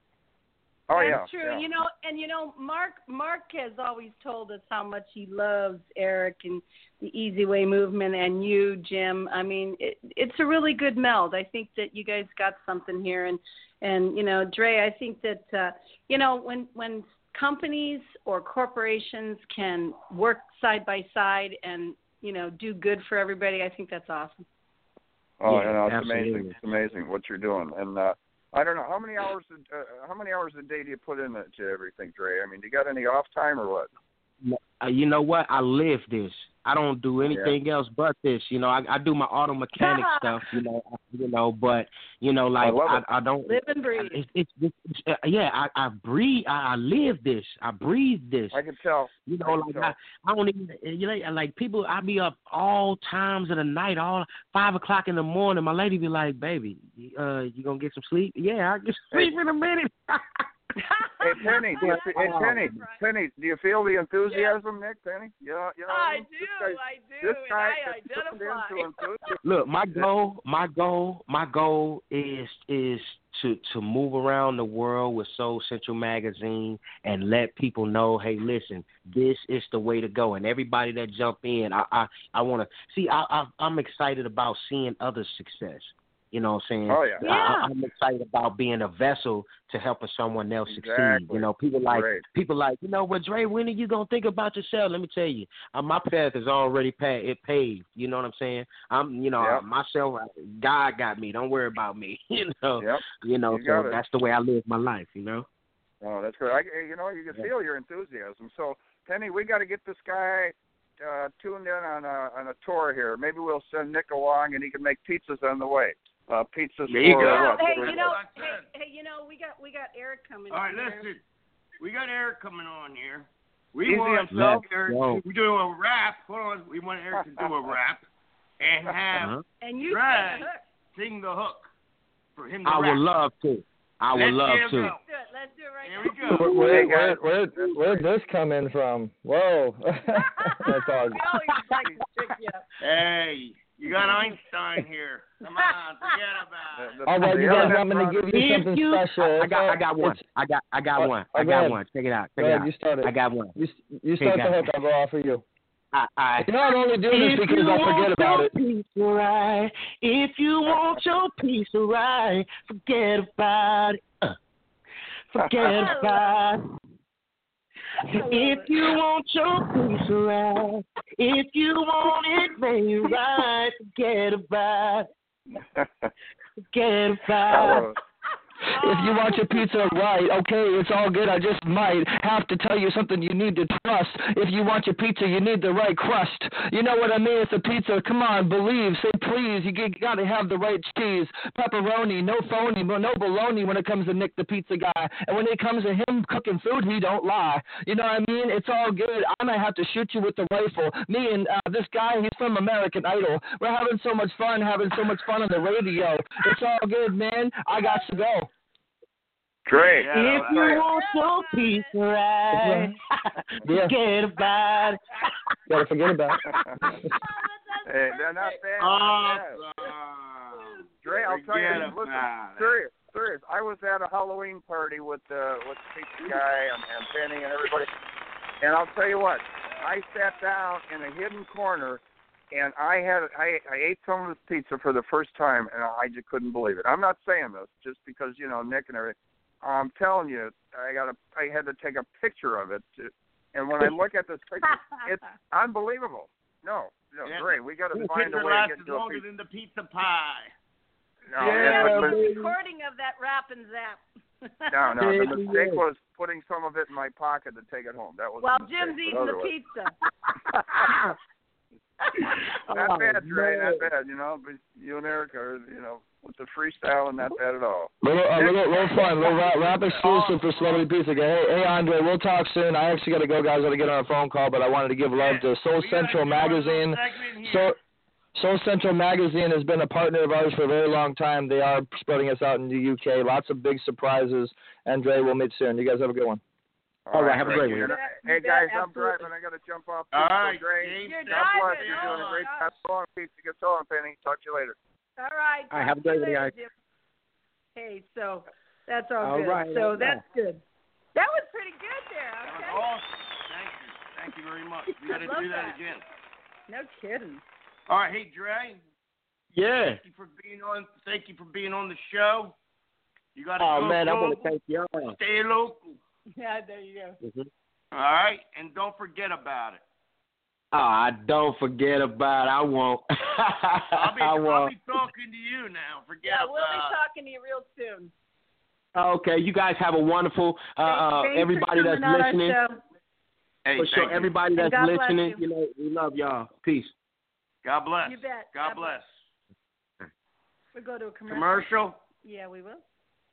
Speaker 7: Oh
Speaker 2: That's
Speaker 7: yeah,
Speaker 2: true.
Speaker 7: yeah.
Speaker 2: You know, and you know, Mark Mark has always told us how much he loves Eric and the Easy Way movement, and you, Jim. I mean, it, it's a really good meld. I think that you guys got something here, and and you know, Dre, I think that uh, you know when when companies or corporations can work side by side and you know do good for everybody, I think that's awesome.
Speaker 7: Oh,
Speaker 6: Yeah,
Speaker 7: you know, it's
Speaker 6: absolutely.
Speaker 7: amazing. It's amazing what you're doing. And uh, I don't know how many hours a, uh, how many hours a day do you put into everything, Dre? I mean, do you got any off time or what?
Speaker 6: Uh, you know what? I live this. I don't do anything else but this. You know, I, I do my auto mechanic stuff. You know, you know, but you know, like
Speaker 7: love
Speaker 6: I,
Speaker 7: it.
Speaker 6: I don't.
Speaker 2: Live and breathe.
Speaker 6: It's, it's, it's, it's uh, yeah. I, I breathe. I, I live this. I breathe this.
Speaker 7: I can tell.
Speaker 6: You
Speaker 7: I
Speaker 6: know,
Speaker 7: can
Speaker 6: like
Speaker 7: tell.
Speaker 6: I, I don't even. You know, like people. I be up all times of the night, all five o'clock in the morning. My lady be like, "Baby, uh, you gonna get some sleep?" Yeah, I get sleep in a minute.
Speaker 7: Hey Penny, do you, fe- hey Penny, Penny, do you feel the enthusiasm, Nick? Penny, you know, you know.
Speaker 2: I
Speaker 7: this
Speaker 2: do,
Speaker 7: guy-
Speaker 2: I do,
Speaker 7: this
Speaker 2: and
Speaker 7: guy
Speaker 2: I
Speaker 7: is turned
Speaker 2: identify.
Speaker 7: into enthusiasm.
Speaker 6: Look, my goal, my goal, my goal is is to to move around the world with Soul Central Magazine and let people know, hey, listen, this is the way to go. And everybody that jump in, I I, I want to see. I, I I'm excited about seeing others' success. You know what I'm saying?
Speaker 7: Oh, yeah.
Speaker 6: I, I,
Speaker 2: Yeah.
Speaker 6: I'm excited about being a vessel to helping someone else succeed.
Speaker 7: Exactly.
Speaker 6: You know, people like
Speaker 7: Great.
Speaker 6: people like, you know, well, Dre, when are you gonna think about yourself? Let me tell you, uh, my path is already paved. It paved. You know what I'm saying? I'm, you know,
Speaker 7: Yep.
Speaker 6: uh, myself. God got me. Don't worry about me. You know.
Speaker 7: Yep.
Speaker 6: You know.
Speaker 7: You
Speaker 6: so
Speaker 7: got it.
Speaker 6: that's the way I live my life. You know.
Speaker 7: Oh, that's good. I, you know, you can
Speaker 6: Yeah.
Speaker 7: feel your enthusiasm. So, Penny, we got to get this guy uh, tuned in on a on a tour here. Maybe we'll send Nick along, and he can make pizzas on the way. uh, pizza
Speaker 3: There you
Speaker 7: store.
Speaker 3: go.
Speaker 7: Or what?
Speaker 2: Hey,
Speaker 7: What
Speaker 2: you
Speaker 7: is
Speaker 2: know,
Speaker 3: That's what I
Speaker 2: hey,
Speaker 3: said.
Speaker 2: hey, you know, we got we got Eric coming.
Speaker 3: All right,
Speaker 2: in here.
Speaker 3: listen. We got Eric coming on here. We
Speaker 7: Easy
Speaker 3: want
Speaker 7: himself.
Speaker 3: Eric.
Speaker 6: Yo.
Speaker 3: We do a rap. Hold on. We want Eric to do a rap and have
Speaker 6: Uh-huh.
Speaker 2: And you
Speaker 3: Dre
Speaker 2: say the hook.
Speaker 3: sing the hook for him to
Speaker 6: I
Speaker 3: rap.
Speaker 6: would love to. I would
Speaker 3: Let's
Speaker 6: love
Speaker 3: get him
Speaker 6: to.
Speaker 3: go.
Speaker 2: Let's do it. Let's do it right
Speaker 3: Here
Speaker 2: now.
Speaker 3: we go.
Speaker 1: Where,
Speaker 7: Hey,
Speaker 1: where,
Speaker 7: guys.
Speaker 1: where, where, where'd this come in from? Whoa. That's all.
Speaker 2: We always like to trick you up.
Speaker 3: Hey, you got Einstein here. Come on, forget about it.
Speaker 7: The-
Speaker 1: All right,
Speaker 7: the
Speaker 1: you guys
Speaker 7: internet
Speaker 1: want me to
Speaker 7: brought-
Speaker 1: give you something
Speaker 6: If you,
Speaker 1: special?
Speaker 6: I
Speaker 1: It's
Speaker 6: got,
Speaker 1: all-
Speaker 6: I got one.
Speaker 1: it's-
Speaker 6: I got, I got
Speaker 1: Oh,
Speaker 6: one.
Speaker 1: oh,
Speaker 6: I
Speaker 1: go
Speaker 6: got
Speaker 1: ahead.
Speaker 6: one. Check it out.
Speaker 1: Go
Speaker 6: Check it
Speaker 1: ahead,
Speaker 6: out.
Speaker 1: you start it.
Speaker 6: I got one.
Speaker 1: You, you start
Speaker 6: Hey,
Speaker 1: the
Speaker 6: guys.
Speaker 1: hook, I'll go off for you.
Speaker 6: I, I,
Speaker 1: You know I'm only doing this
Speaker 6: if
Speaker 1: because
Speaker 6: you
Speaker 1: I
Speaker 6: want
Speaker 1: forget about
Speaker 6: your
Speaker 1: it.
Speaker 6: Piece of right, if you want your piece of right, forget about it. Uh, forget about it. If you want your piece of right, if you want it made right, forget about it. Forget about it.
Speaker 1: If you want your pizza right, okay, it's all good. I just might have to tell you something you need to trust. If you want your pizza, you need the right crust. You know what I mean? It's a pizza. Come on, believe. Say please. You got to have the right cheese. Pepperoni, no phony, no baloney when it comes to Nick the Pizza Guy. And when it comes to him cooking food, he don't lie. You know what I mean? It's all good. I might have to shoot you with the rifle. Me and uh, this guy, he's from American Idol. We're having so much fun, having so much fun on the radio. It's all good, man. I got to go.
Speaker 7: Great.
Speaker 6: If you want your piece of right,
Speaker 1: Yeah.
Speaker 6: forget about it.
Speaker 1: Gotta forget about it.
Speaker 7: Hey, they're not bad.
Speaker 3: Awesome.
Speaker 7: Dre, I'll tell you.
Speaker 3: Forget
Speaker 7: Listen,
Speaker 3: about it.
Speaker 7: serious, serious. I was at a Halloween party with uh, with the pizza guy and, and Penny and everybody, and I'll tell you what. I sat down in a hidden corner, and I had I I ate some of this pizza for the first time, and I just couldn't believe it. I'm not saying this just because you know Nick and everything. I'm telling you, I got a, I had to take a picture of it, to, and when I look at this picture, it's unbelievable. No, no,
Speaker 3: Yeah.
Speaker 7: Ray, we got to
Speaker 3: The
Speaker 7: find a
Speaker 3: pizza
Speaker 7: way to
Speaker 3: lasts
Speaker 7: get into a
Speaker 3: longer
Speaker 7: pizza.
Speaker 3: than the pizza pie.
Speaker 7: No,
Speaker 6: Yeah,
Speaker 7: yeah, but,
Speaker 2: There's a
Speaker 6: baby.
Speaker 2: recording of that rap and zap.
Speaker 7: no, no. The
Speaker 6: Baby,
Speaker 7: mistake
Speaker 6: yeah.
Speaker 7: was putting some of it in my pocket to take it home. That was.
Speaker 2: While
Speaker 7: the mistake,
Speaker 2: Jim's
Speaker 7: but
Speaker 2: eating the
Speaker 7: otherwise-
Speaker 2: pizza.
Speaker 7: Not
Speaker 6: Oh,
Speaker 7: bad, Dre.
Speaker 6: man.
Speaker 7: Not bad. You know, but you and Eric are, you know, with the freestyle and not bad at all.
Speaker 1: Little, uh, little, little fun, little rap, rap exclusive for Celebrity Pizza Guy. Hey, hey, Andre, we'll talk soon. I actually got to go, guys. I got to get on a phone call, but I wanted to give love to Soul
Speaker 3: We gotta
Speaker 1: Central
Speaker 3: do our little
Speaker 1: Magazine.
Speaker 3: segment here.
Speaker 1: So, Soul Central Magazine has been a partner of ours for a very long time. They are spreading us out in the U K. Lots of big surprises. Andre, we'll meet soon. You guys have a good one.
Speaker 6: All right, have a
Speaker 7: Rick,
Speaker 6: great
Speaker 7: you're
Speaker 6: one.
Speaker 7: not-
Speaker 2: You
Speaker 7: Hey
Speaker 2: bet,
Speaker 7: guys, I'm
Speaker 2: absolutely.
Speaker 7: driving. I got to jump off.
Speaker 3: All
Speaker 7: So,
Speaker 3: right,
Speaker 7: Dre,
Speaker 3: James.
Speaker 2: You're
Speaker 7: God bless.
Speaker 2: driving.
Speaker 7: You're doing a
Speaker 2: Oh,
Speaker 7: great
Speaker 2: gosh.
Speaker 7: job. So long, pizza. Get so long, Penny. Talk to you later.
Speaker 2: All right.
Speaker 6: All right, have a great one,
Speaker 2: Later,
Speaker 6: guys.
Speaker 2: Jim. Hey, so that's all,
Speaker 6: All
Speaker 2: good.
Speaker 6: right,
Speaker 2: so
Speaker 6: all right.
Speaker 2: that's good. That was pretty good there.
Speaker 3: That was
Speaker 2: Okay.
Speaker 3: awesome. Thank you. Thank you very much. We got to
Speaker 2: Love
Speaker 3: do that
Speaker 2: that.
Speaker 3: again.
Speaker 2: No kidding.
Speaker 3: All right, hey Dre.
Speaker 6: Yeah.
Speaker 3: Thank you for being on. Thank you for being on the show. You got to
Speaker 6: Oh
Speaker 3: go
Speaker 6: man, I
Speaker 3: global,
Speaker 6: want to thank y'all.
Speaker 3: stay local.
Speaker 2: Yeah, there you go.
Speaker 6: Mm-hmm.
Speaker 3: All right, and don't forget about it.
Speaker 6: Oh, I don't forget about it. I won't.
Speaker 3: I'll be,
Speaker 6: I
Speaker 3: I'll
Speaker 6: won't.
Speaker 3: be talking to you now. Forget
Speaker 2: Yeah, we'll be
Speaker 3: about it.
Speaker 2: talking to you real soon.
Speaker 6: Okay, you guys have a wonderful. Uh, uh,
Speaker 2: Thanks for
Speaker 6: everybody that's
Speaker 2: coming on our
Speaker 6: listening.
Speaker 2: show.
Speaker 3: Hey,
Speaker 6: For sure,
Speaker 3: thank you.
Speaker 6: everybody that's
Speaker 2: God bless
Speaker 6: listening,
Speaker 2: you.
Speaker 6: you know, we love y'all. Peace.
Speaker 3: God bless.
Speaker 2: You bet.
Speaker 3: God
Speaker 2: God
Speaker 3: bless.
Speaker 2: We'll go to a commercial.
Speaker 3: Commercial.
Speaker 2: Yeah, we will.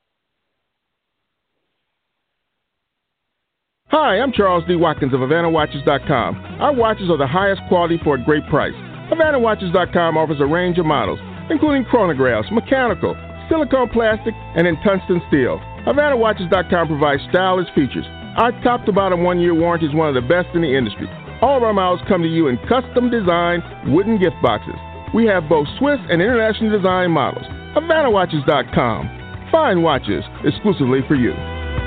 Speaker 8: Hi, I'm Charles D. Watkins of Havana Watches dot com. Our watches are the highest quality for a great price. Havana Watches dot com offers a range of models, including chronographs, mechanical, silicone plastic, and in tungsten steel. Havana Watches dot com provides stylish features. Our top-to-bottom one-year warranty is one of the best in the industry. All of our models come to you in custom-designed wooden gift boxes. We have both Swiss and international design models. Havana Watches dot com. Fine watches exclusively for you.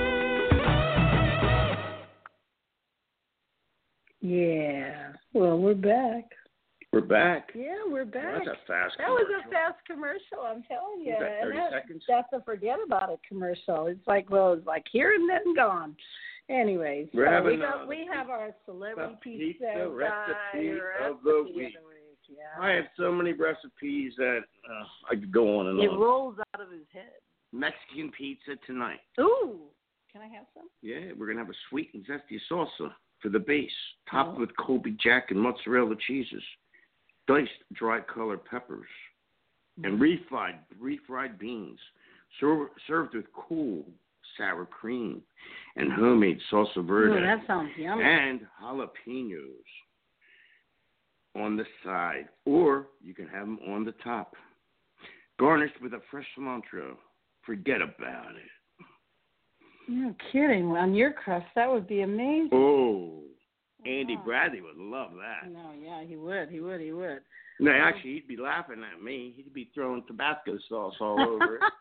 Speaker 2: Yeah. Well, we're back.
Speaker 3: We're back.
Speaker 2: Yeah, we're back.
Speaker 3: That's a fast
Speaker 2: That was
Speaker 3: commercial.
Speaker 2: a fast commercial, I'm telling you.
Speaker 3: Was that
Speaker 2: And
Speaker 3: thirty
Speaker 2: that-
Speaker 3: seconds?
Speaker 2: That's a forget about it commercial. It's like, well, it's like here and then gone. Anyways,
Speaker 3: We're
Speaker 2: so
Speaker 3: having,
Speaker 2: we, got,
Speaker 3: uh,
Speaker 2: we have our celebrity
Speaker 3: the
Speaker 2: pizza,
Speaker 3: pizza recipe
Speaker 2: guy
Speaker 3: of the
Speaker 2: recipe
Speaker 3: week.
Speaker 2: of the week. Yeah.
Speaker 3: I have so many recipes that uh, I could go on and
Speaker 2: It
Speaker 3: on.
Speaker 2: rolls out of his head.
Speaker 3: Mexican pizza tonight.
Speaker 2: Ooh, can I have some?
Speaker 3: Yeah, we're gonna have a sweet and zesty salsa for the base, topped
Speaker 2: Oh.
Speaker 3: with Colby Jack and mozzarella cheeses, diced dry colored peppers, and refried refried beans, served served with cool sour cream and homemade salsa verde.
Speaker 2: Ooh, that sounds yummy.
Speaker 3: And jalapenos on the side, or you can have them on the top, garnished with a fresh cilantro. Forget about it.
Speaker 2: You're kidding. On your crust, that would be amazing.
Speaker 3: Oh, Andy
Speaker 2: Wow.
Speaker 3: Bradley would love that.
Speaker 2: No, yeah, he would. He would. He would.
Speaker 3: No, actually, he'd be laughing at me. He'd be throwing Tabasco sauce all over it.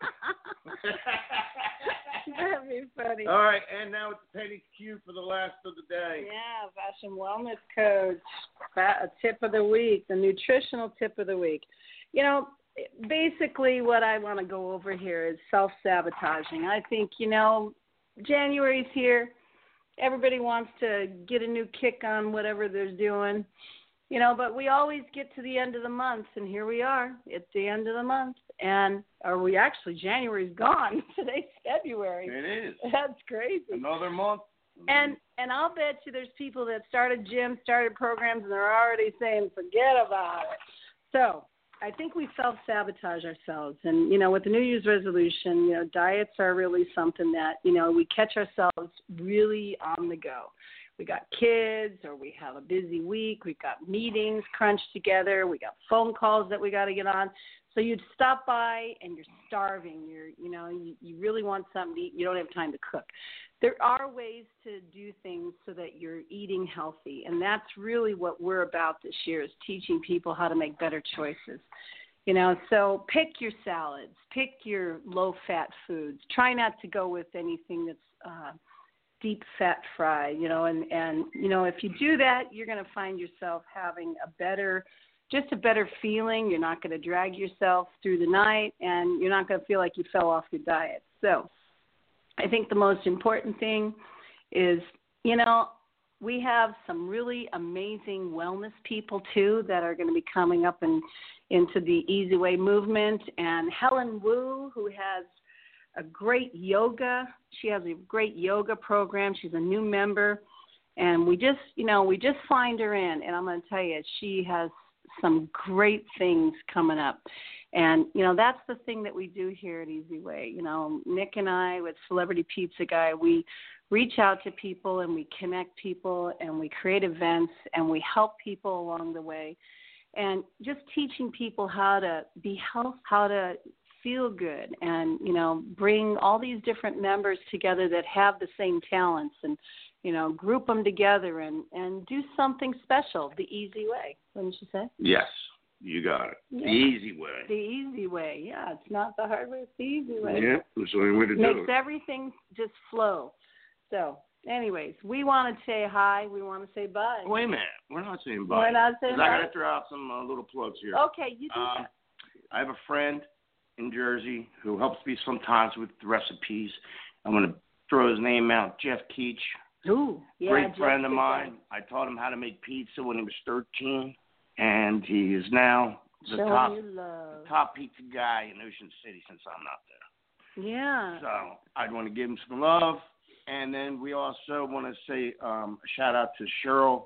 Speaker 2: That'd be funny.
Speaker 3: All right, and now it's Penny's cue for the last of the day.
Speaker 2: Yeah, Fashion Wellness Coach, a tip of the week, the nutritional tip of the week. You know, basically what I want to go over here is self-sabotaging. I think, you know, January's here. Everybody wants to get a new kick on whatever they're doing, you know, but we always get to the end of the month, and here we are. It's the end of the month, and are we actually, January's gone. Today's February.
Speaker 3: It is.
Speaker 2: That's crazy.
Speaker 3: Another month.
Speaker 2: And and I'll bet you there's people that started gyms, started programs, and they're already saying, forget about it. So I think we self-sabotage ourselves. And, you know, with the New Year's resolution, you know, diets are really something that, you know, we catch ourselves really on the go. We got kids, or we have a busy week. We've got meetings crunched together. We got phone calls that we got to get on. So you'd stop by and you're starving. You're, you know, you, you really want something to eat. You don't have time to cook. There are ways to do things so that you're eating healthy, and that's really what we're about this year, is teaching people how to make better choices. You know, so pick your salads, pick your low-fat foods. Try not to go with anything that's uh, deep fat fried, you know, and, and, you know, if you do that, you're going to find yourself having a better, just a better feeling. You're not going to drag yourself through the night, and you're not going to feel like you fell off your diet. So I think the most important thing is, you know, we have some really amazing wellness people, too, that are going to be coming up and into the Easy Way movement. And Helen Wu, who has a great yoga, she has a great yoga program. She's a new member. And we just, you know, we just signed her in. And I'm going to tell you, she has some great things coming up. And, you know, that's the thing that we do here at Easy Way. You know, Nick and I with Celebrity Pizza Guy, we reach out to people and we connect people and we create events and we help people along the way. And just teaching people how to be healthy, how to feel good, and, you know, bring all these different members together that have the same talents, and, you know, group them together and, and do something special the easy way, wouldn't you say?
Speaker 3: Yes, you got it.
Speaker 2: Yeah.
Speaker 3: The easy way.
Speaker 2: The easy way, yeah. It's not the hard way, it's the easy way.
Speaker 3: Yeah, it's the only way to do
Speaker 2: Makes
Speaker 3: it.
Speaker 2: everything just flow. So, anyways, we want to say hi. We want to say bye.
Speaker 3: Wait a minute. We're not saying bye.
Speaker 2: We're not saying
Speaker 3: 'Cause I
Speaker 2: bye?
Speaker 3: got to throw out some uh, little plugs here.
Speaker 2: Okay, you do
Speaker 3: um,
Speaker 2: that.
Speaker 3: I have a friend in Jersey who helps me sometimes with the recipes. I'm going to throw his name out, Jeff Keach.
Speaker 2: Ooh, yeah,
Speaker 3: Great
Speaker 2: Jeff
Speaker 3: friend of
Speaker 2: Keach.
Speaker 3: mine. I taught him how to make pizza when he was thirteen, and he is now the
Speaker 2: Show
Speaker 3: top,
Speaker 2: you love.
Speaker 3: top pizza guy in Ocean City since I'm not there.
Speaker 2: Yeah.
Speaker 3: So I'd want to give him some love. And then we also want to say um, a shout-out to Cheryl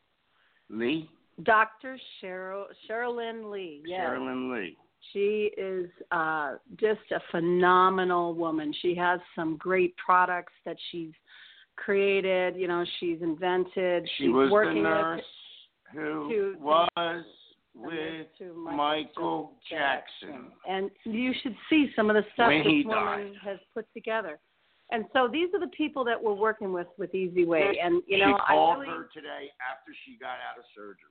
Speaker 3: Lee.
Speaker 2: Doctor Cheryl, Sherilyn Lee, yes.
Speaker 3: Sherilyn Lee.
Speaker 2: She is uh, just a phenomenal woman. She has some great products that she's created. You know, she's invented.
Speaker 3: She
Speaker 2: she's
Speaker 3: was
Speaker 2: working
Speaker 3: the nurse
Speaker 2: with,
Speaker 3: who
Speaker 2: to,
Speaker 3: was with
Speaker 2: to
Speaker 3: Michael,
Speaker 2: Michael
Speaker 3: Jackson.
Speaker 2: Jackson. And you should see some of the stuff
Speaker 3: When he
Speaker 2: this woman
Speaker 3: died.
Speaker 2: has put together. And so these are the people that we're working with with Easy Way. And, you know,
Speaker 3: she called
Speaker 2: I really,
Speaker 3: her today after she got out of surgery.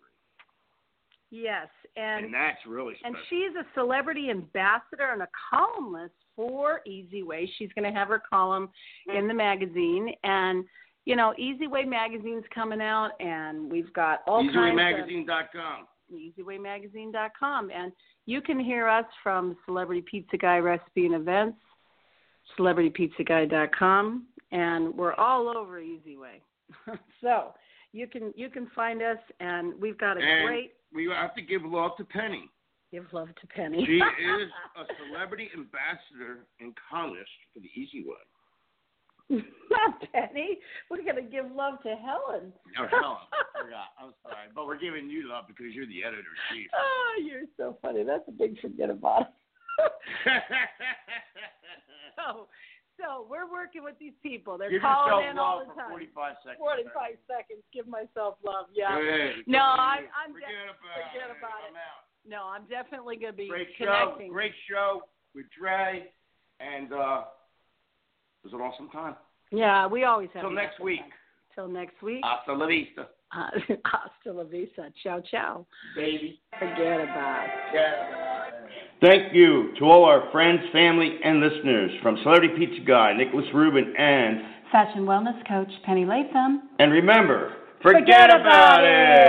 Speaker 2: yes. And,
Speaker 3: And that's really special.
Speaker 2: and she's a celebrity ambassador and a columnist for Easy Way. She's going to have her column in the magazine. And, you know, Easy Way magazine's coming out, and we've got all
Speaker 3: easy way
Speaker 2: kinds
Speaker 3: magazine dot com.
Speaker 2: of easy way magazine dot com. And you can hear us from Celebrity Pizza Guy Recipe and Events, celebrity pizza guy dot com, and we're all over Easy Way. So you can you can find us, and we've got a
Speaker 3: And
Speaker 2: great
Speaker 3: we have to give love to Penny.
Speaker 2: give love to Penny.
Speaker 3: She is a celebrity ambassador and columnist for the Easy Way.
Speaker 2: Not Penny. We're going to give love to Helen.
Speaker 3: Oh, Helen. I forgot. I'm sorry. But we're giving you love because you're the editor-in-chief.
Speaker 2: Oh, you're so funny. That's a big forget about it. so, so we're working with these people. They're
Speaker 3: Give
Speaker 2: calling
Speaker 3: yourself
Speaker 2: in all
Speaker 3: love
Speaker 2: the
Speaker 3: for
Speaker 2: time.
Speaker 3: forty-five seconds.
Speaker 2: forty-five seconds. Give myself love. Yeah.
Speaker 3: Good.
Speaker 2: No, I'm. I'm
Speaker 3: forget
Speaker 2: de-
Speaker 3: about
Speaker 2: forget
Speaker 3: it.
Speaker 2: about
Speaker 3: I'm
Speaker 2: it.
Speaker 3: out.
Speaker 2: No, I'm definitely going to be
Speaker 3: Great
Speaker 2: connecting.
Speaker 3: show. Great show with Dre, and uh, it was an awesome time.
Speaker 2: Yeah, we always have.
Speaker 3: Till next week.
Speaker 2: Till next week.
Speaker 3: Hasta la vista.
Speaker 2: Uh, hasta la vista. Ciao, ciao.
Speaker 3: Baby.
Speaker 2: Forget about it.
Speaker 3: Thank you to all our friends, family, and listeners from Celebrity Pizza Guy, Nicholas Rubin, and
Speaker 9: Fashion Wellness Coach Penny Latham.
Speaker 3: And remember, forget, forget about, about it.